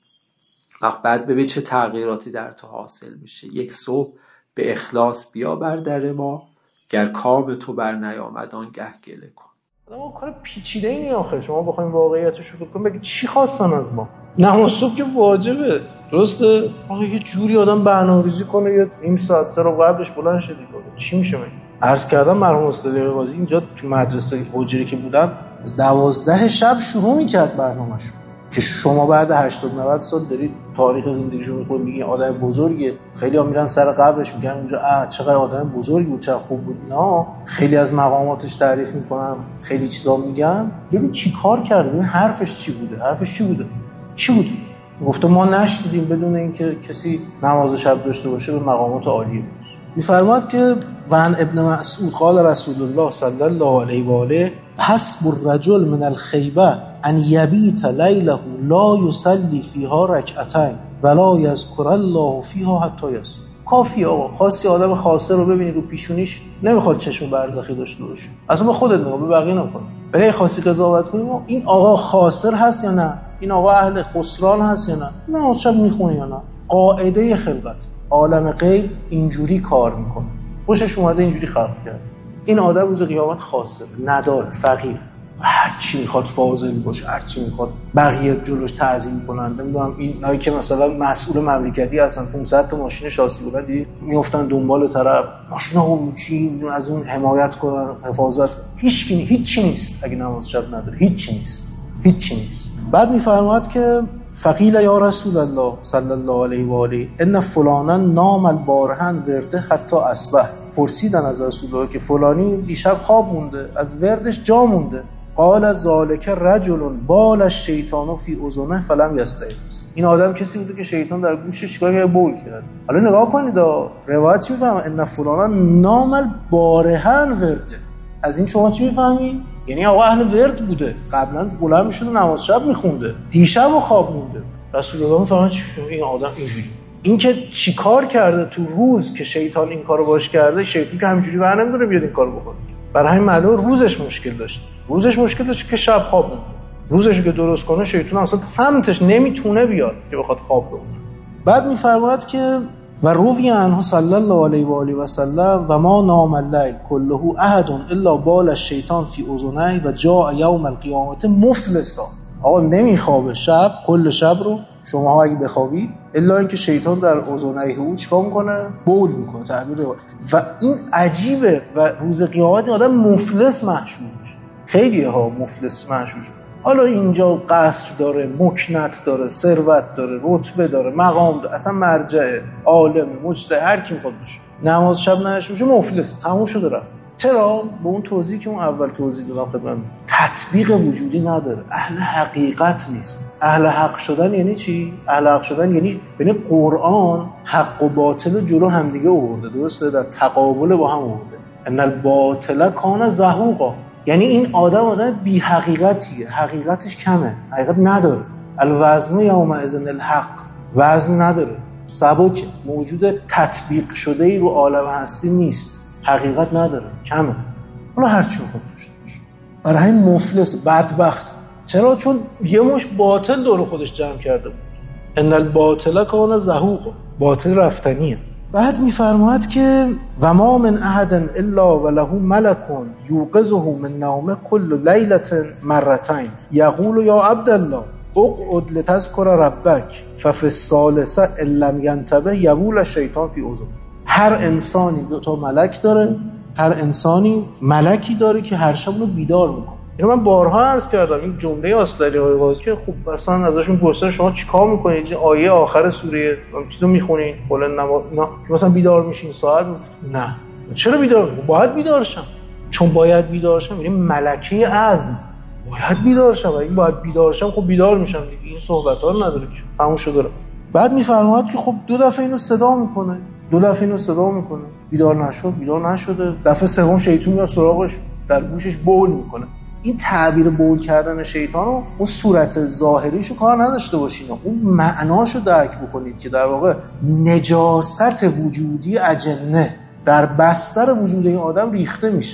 وقت بعد ببین چه تغییراتی در تو حاصل میشه. یک صبح به اخلاص بیا بر در ما، گر کام تو بر نیامد آنگه گله کن. ما کار پیچیده ای آخه شما بخوایم واقعیتش رو فکر کنیم بگید چی خواستن از ما. نماز صبح که واجبه، درسته؟ آخه یه جوری آدم برنامه‌ریزی کنه یه نیم ساعت سه رو قبلش بلند شه دیگه چی میشه؟ من عرض کردم مرحوم استاد قاضی اینجا تو مدرسه حجری که بودم از دوازده شب شروع میکرد برنامه‌شو که شما بعد هشتاد نود سال دارید تاریخ زندگیشو میخونید میگین آدم بزرگیه. خیلی‌ها میرن سر قبرش میگن اونجا اه چقدر آدم بزرگی بود، چقدر خوب بود. اینا خیلی از مقاماتش تعریف میکنن، خیلی چیزا میگن. ببین چی کار کرده، ببین حرفش چی بوده، حرفش چی بوده چی بوده گفته ما نشدیدیم بدون اینکه کسی نماز شب داشته باشه به مقامات عالی بود. میفرماد که وان ابن مسعود قال رسول الله صلی الله علیه و آله حسب الرجل من الخیبه ان یبیت لیله لا یصلی فیها رکعتین ولا یذکر الله فیها حتی یصبح. کافی آقا، خواستی آدم خاصه رو ببینی رو پیشونیش نمیخواد چشم برزخی داشته باشه، اصلا به خودت نگاه، به بقیه نکن. برای خواستی قضاوت کنی این آقا خاسر هست یا نه، این آقا اهل خسران هست یا نه، نه شب میخونه یا نه. قاعده خلقت عالم غیب اینجوری کار میکنه، خوشش اومده اینجوری خلق کرد. این آدم روز قیامت خاسر، ندار، فقیر، هر چی میخواد فاضل باشه، هر چی میخواد بقیه جلوش تعظیم کنن. نمیدونم اینایی که مثلا مسئول مملکتی هستن پانصد تا ماشین شاسی بودن دیگه میافتن دنبال طرف ماشینا رو چی از اون حمایت کنن، حفاظت. هیچ کی هیچ نیست اگه نماز شب نداره، هیچ نیست، هیچ نیست. بعد میفرماد که فقیل یا رسول الله صلی الله علیه و آله ان فلانا نام البارحن ورده حتی اصبح. پرسیدن از رسول الله که فلانی دیشب خواب مونده، از وردش جا مونده. قال ذالک رجل بال الشیطان فی اذنه فلم یستیقظ. این آدم کسی بوده که شیطان در گوشش چیکار کرده، بول کرد. حالا نگاه کنید روایت چی میفهمه؟ ان فلانا نام البارحن ورده. از این شما چی میفهمی؟ یعنی آقا اهل ورد بوده، قبلا بلند میشد و نماز شب میخونده، دیشب و خواب مونده. رسول الله میفهمه چی این آدم اینجوری. این که چیکار کرده تو روز که شیطان این کارو باش کرده، شیطان که همینجوری بر نمیدونه بیاد این کارو بکنه. برای همین معلومه روزش مشکل داشت. روزش مشکل داشت که شب خواب مونده. روزش که درست کنه شیطان اصلا سمتش نمیتونه بیاد که بخواد خواب بمونه. بعد میفرماید که و روی عنه صلی الله علیه و آله و سلم و ما نام اللیل كله احد الا بال الشیطان فی اذنه و جاء یوم القیامت مفلسا. آقا نمیخوابه شب، کل شب رو شما اگه بخوابید الا اینکه شیطان در اذنه او چیکار میکنه؟ بول میکنه تعبیر. و این عجیبه و روز قیامت آدم مفلس محشور میشه. خیلی ها مفلس محشور. حالا اینجا قصر داره، مکنت داره، ثروت داره، رتبه داره، مقام داره، اصلا مرجع، عالم، مجتهد، هر کی میخواد باشه، نماز شب نشه میشه مفلس، تموم شده رفت. چرا؟ به اون توضیحی که اون اول توضیح دادم خدمتتون، تطبیق وجودی نداره، اهل حقیقت نیست. اهل حق شدن یعنی چی؟ اهل حق شدن یعنی یعنی قرآن حق و باطل جلو همدیگه آورده، درسته؟ در تقابل با هم آورده. ان الباطل کان زهوقا. یعنی این آدم آدم بی حقیقتیه، حقیقتش کمه، حقیقت نداره. الوزن یومئذ الحق، وزن نداره، سبکه، موجود تطبیق شده ای رو عالم هستی نیست، حقیقت نداره، کمه. حالا هر چی میخواد داشته باشه. برای همین مفلس، بدبخت. چرا؟ چون یه مش باطل دور خودش جمع کرده بود. ان الباطل کان زهوقا، باطل رفتنیه. بعد میفرماید که و ما من احد الا وله ملک یوقظه من نومه کل لیله مرتين یقول یا عبدالله اقعد لتذکر ربک ففي الثالثه ان لم ينتبه یبول الشیطان فی اذنه. هر انسانی دو تا ملک داره، هر انسانی ملکی داره که هر شب رو بیدار میکنه. اینو من بارها عرض کردم، این جمله آستری های قاضی که خب مثلا ازشون پرسیدن شما چیکار میکنید؟ آیه آخر سوره چیزو میخونید؟ بلند نماز نه مثلا بیدار میشین ساعت؟ نه. چرا بیدار؟ باید بیدار شم. چون باید بیدار شم، یعنی ملکه عزم باید بیدار شم. اگه باید بیدار شم خب بیدار میشم دیگه. این صحبت ها نداره که تموم شده رفت. بعد میفرماید که خب دو دفعه اینو صدا میکنه، دو دفعه اینو صدا میکنه، بیدار نشد، بیدار نشده. دفعه سوم شیطان میاد سراغش، در گوشش بول میکنه. این تعبیر بول کردن شیطانو اون صورت ظاهریشو کار نداشته باشین، اون معناشو درک بکنید که در واقع نجاست وجودی اجنه در بستر وجود این آدم ریخته میشه.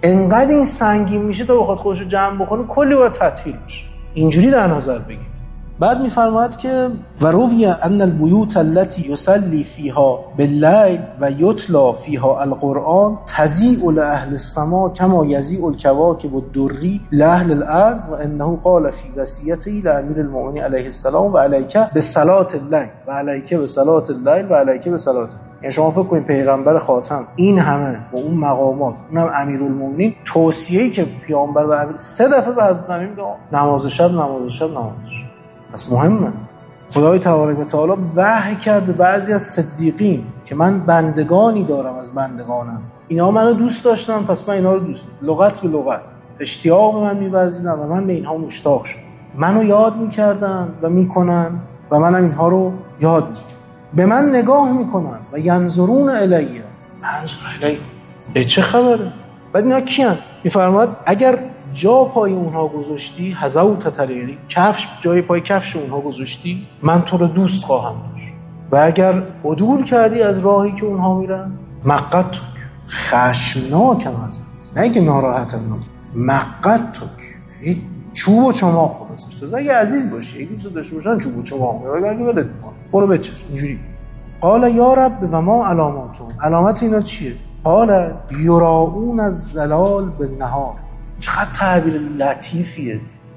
انقدر این سنگین میشه تا بخواد خودش رو جمع بکنه کلی باید تطهیر بشه. اینجوری در نظر بگیر. بعد میفرماید که و روی ان البیوت التي يصلي فيها بالليل و يتلى فيها القرآن تزيء لاهل السماء كما يزيء الكواكب الدري لاهل الارض و انه قال في وصيته لامير المؤمنين عليه السلام و عليك بصلاة الليل و عليك بصلاة الليل و عليك بصلاة الليل. یعنی شما فکر کنید پیغمبر خاتم این همه و اون مقامات، اونم امیرالمومنین، توصیه‌ای که پیامبر به امیر سه دفعه به حضرت امیر میگه نماز شب نماز شب نماز شب. پس مهمه. خدای تبارک و تعالی وحی کرد به بعضی از صدیقین که من بندگانی دارم از بندگانم، اینا منو دوست داشتن پس من اینا رو دوست دارم، لغت به لغت اشتیاق به من می‌ورزیدن و من به اینها مشتاق شدم، منو یاد می‌کردن و میکنن و منم اینها رو یاد می‌کنم، به من نگاه میکنن و ینظرون الیه منظور الیه. ای چه خبره؟ بعد اینا کیان؟ میفرماد اگر جا پای اونها گذاشتی حذو تطریری، کفش جای پای کفش اونها گذاشتی من تو رو دوست خواهم داشت، و اگر عدول کردی از راهی که اونها میرن مقت تو خشمناکم ازت، نه اینکه ناراحتم، مقت تو چوب و چماق خودش تو اگه عزیز باشی یک دوست داشته باشن چوب و چماق اگر که ولت کن برو بچش اینجوری. قال یا رب و ما علاماتون، علامت اینا چیه؟ قال یراؤون الظلال بالنهار. چقدر تعبیر لطیفیه.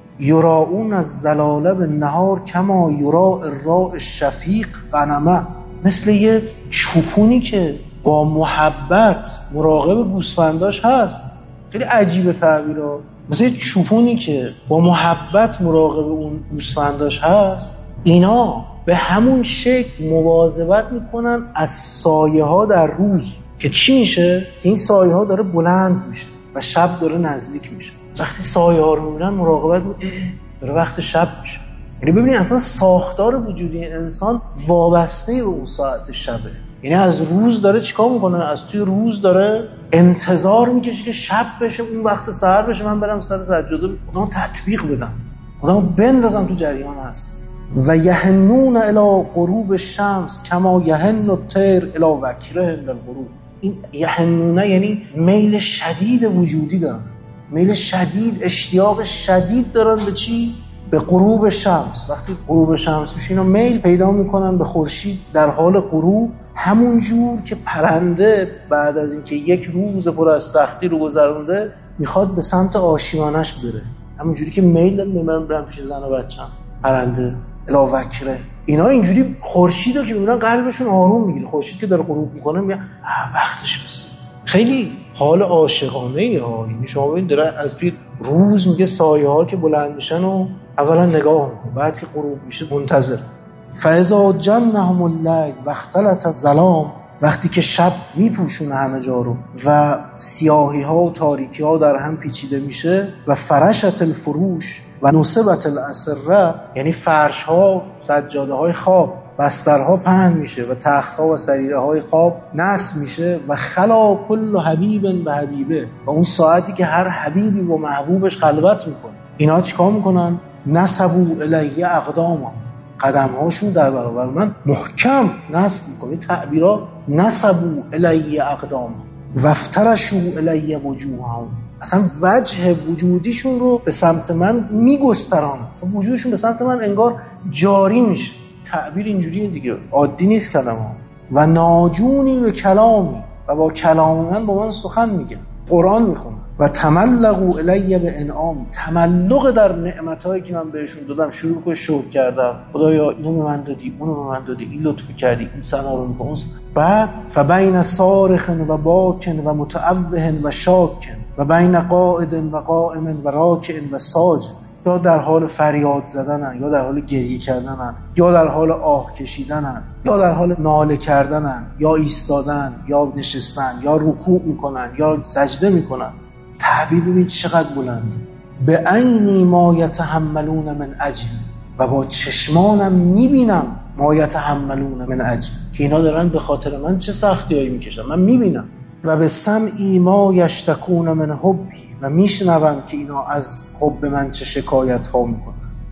یراؤون الظلال بالنهار کما یراء الراء الشفیق غنمه. مثل یه چوپونی که با محبت مراقب گوسفنداش هست. خیلی عجیبه تعبیرها. مثل یه چوپونی که با محبت مراقب اون گوسفنداش هست، اینا به همون شکل مواظبت میکنن از سایه ها در روز که چی میشه؟ که این سایه ها داره بلند میشه و شب داره نزدیک میشه. وقتی سایه ها رو میبینن مراقبت میکنن داره وقت شب میشه. یعنی ببینید اصلا ساختار وجودی انسان وابسته به اون ساعت شبه. یعنی از روز داره چیکار میکنه؟ از توی روز داره انتظار میکشه که شب بشه، اون وقت سحر بشه، من برم سر سجاده خودم تطبیق بدم، خودم بندازم تو جریان هست. و یهنون الی غروب الشمس کما یهن الطیر الی وکره الغروب. این یهنونه یعنی میل شدید وجودی دارن، میل شدید، اشتیاق شدید دارن به چی؟ به غروب شمس. وقتی غروب شمس میشه اینا میل پیدا میکنن به خورشید در حال غروب، همون جور که پرنده بعد از اینکه یک روز پر از سختی رو گذرونده میخواد به سمت آشیانش بره، همون جوری که میل دارن میبرن برن پیش زن و بچه‌ام، پرنده الی وکره. اینا اینجوری خورشیدو که میبینن قلبشون آروم میگیره. خورشید که داره غروب میکنه میگه وقتش رسید. خیلی حال عاشقانه ای ها. یعنی شما ببین داره از توی روز میگه سایه ها که بلند میشن و اولا نگاه میکنه، بعد که غروب میشه منتظر. فاذا جنهم اللیل و اختلط الظلام، وقتی که شب میپوشونه همه جا رو و سیاهی ها و تاریکی ها در هم پیچیده میشه، و فرشت الفروش و نصبت الاسره، یعنی فرش ها، سجاده های خواب، بسترها پهن میشه و تخت ها و سریره های خواب نصب میشه، و خلا کل حبیب به حبیبه، و اون ساعتی که هر حبیبی با محبوبش خلوت میکنه، اینا چیکار میکنن؟ نصبوا الیه اقداما، قدم هاشون در برابر من محکم نصب میکنه. تعبیرها نصبوا الیه اقداما و افترشوا الیه وجوههم، اصلا وجه وجودیشون رو به سمت من میگستران، اصلا وجودشون به سمت من انگار جاری میشه. تعبیر اینجوریه دیگه، عادی نیست کلمه. و ناجونی به کلامی، و با کلام من با من سخن میگن، قرآن میخونن. و تملقوا الیه به انعامی، تملق در نعمتایی که من بهشون دادم، شروع کنه شکر کردم، خدایا اینو به من دادی، اونو به من دادی، این لطف کردی، این ثنا رو میکنم. بعد فبین صارخ و باکن و متعوه و شاکن و بین قائد و قائم و راکع و ساجد، یا در حال فریاد زدنن، یا در حال گریه کردنن، یا در حال آه کشیدنن، یا در حال ناله کردنن، یا ایستادن، یا نشستن، یا رکوع میکنن، یا سجده میکنن. تعبیر ببین چقدر بلنده. به عینی ما یتحملون من اجل، و با چشمانم میبینم ما یتحملون من اجل، که اینا دارن به خاطر من چه سختیایی میکشن، من میبینم. و به سمعی ما یشتکون من حبی، و میشنوم که اینا از حب من چه شکایت ها میکنن.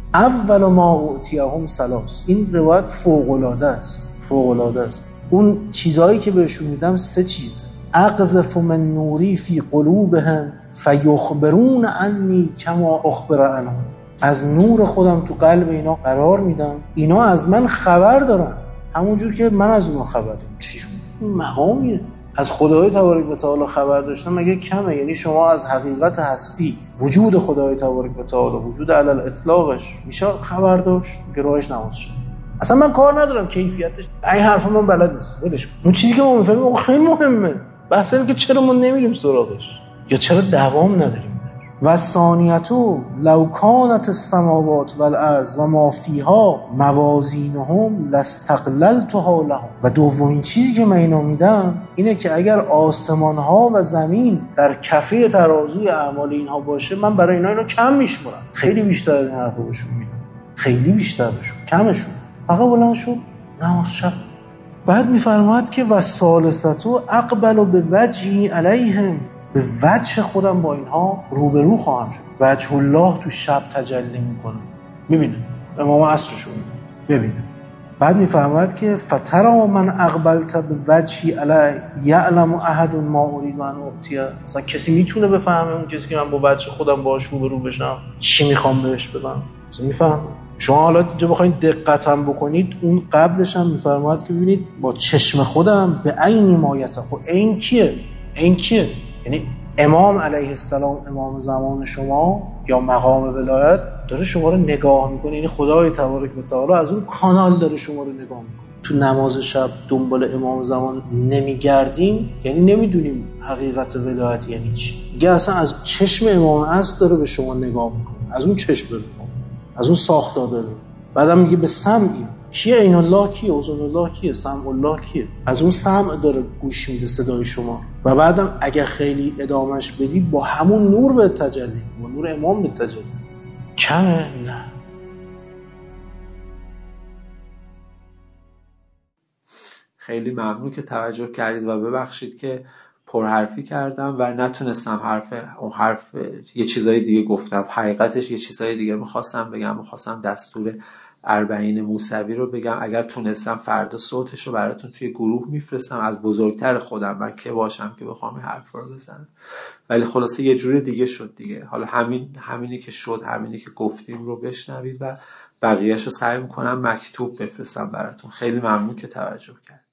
اول ما اعطیهم ثلاث، این روایت فوق العاده است، فوق العاده است. اون چیزایی که بهشون میدم سه چیزه. اقذف من نوری فی قلوبهم فیخبرون عنی کما اخبر عنهم، از نور خودم تو قلب اینا قرار میدم، اینا از من خبر دارن همونجور که من از اونا خبر دارم. چیشون مقامیه. از خدای تبارک و تعالی خبر داشتن مگه کمه؟ یعنی شما از حقیقت هستی، وجود خدای تبارک و تعالی، وجود علل اطلاقش میشه خبر داشت که راهش نماز شد. اصلا من کار ندارم کیفیتش، این حرفا من بلد نیست، ولش کن. اون چیزی که ما میفهمیم خیلی مهمه. بحث اینه که چرا ما نمیریم سراغش یا چرا دوام نداریم. و ثانیتو لو کانت السماوات والارض و ما فیها موازینهم لاستقللتها لهم. و دومین چیزی که من اینا میدم اینه که اگر آسمان ها و زمین در کفه ترازوی اعمال اینها باشه، من برای اینا اینو کم میشمرم. خیلی بیشتر از این حرفا بهشون میدم، خیلی بیشتر بهشون، کمشون. فقط بلند شد نماز شب. بعد میفرماد که و ثالثتو اقبل به وجهی علیهم، به وجه خودم با اینها روبرو خواهم شد. وجه الله تو شب تجلی میکنه، میبینه امام عصرشو ببینه. بعد میفرماید که فترا من اقبلت به وجهی علی یعلم احد ما اريد ان اعطیه. اصلا کسی میتونه بفهمه اون کسی که من با وجه خودم باهاش روبرو بشم چی میخوام بهش بدم؟ اصلا میفهمه. شما حالا اینجا بخواید دقت هم بکنید، اون قبلش هم میفرماید که ببینید با چشم خودم به عین مایت. خب این کیه؟ این کیه؟ یعنی امام علیه السلام، امام زمان شما یا مقام ولایت داره شما رو نگاه میکنه. یعنی خدای تبارک و تعالی از اون کانال داره شما رو نگاه میکنه. تو نماز شب دنبال امام زمان نمیگردیم، یعنی نمیدونیم حقیقت ولایت یعنی چی. دیگه اصلا از چشم امام عصر داره به شما نگاه میکنه، از اون چشم داره، از اون ساختار داره. بعدم میگه به سمعی، کیه عین الله، کیه اذن الله، کیه سمع الله، کیه؟ از اون سمع داره گوش میده صدای شما. و بعدم اگه خیلی ادامش بدی با همون نور به تجلی، با نور امام به تجلی. کمه؟ نه. خیلی ممنون که توجه کردید و ببخشید که پرحرفی کردم و نتونستم حرف اون حرف یه چیزای دیگه گفتم. حقیقتش یه چیزای دیگه میخواستم بگم، میخواستم دستور اربعین موسوی رو بگم. اگر تونستم فردا صوتش رو براتون توی گروه میفرستم، از بزرگتر خودم من که باشم که بخوام این حرف رو بزنم. ولی خلاصه یه جوری دیگه شد دیگه. حالا همین همینی که شد، همینی که گفتیم رو بشنوید و بقیه‌شو سعی میکنم مکتوب بفرستم براتون. خیلی ممنون که توجه کردید.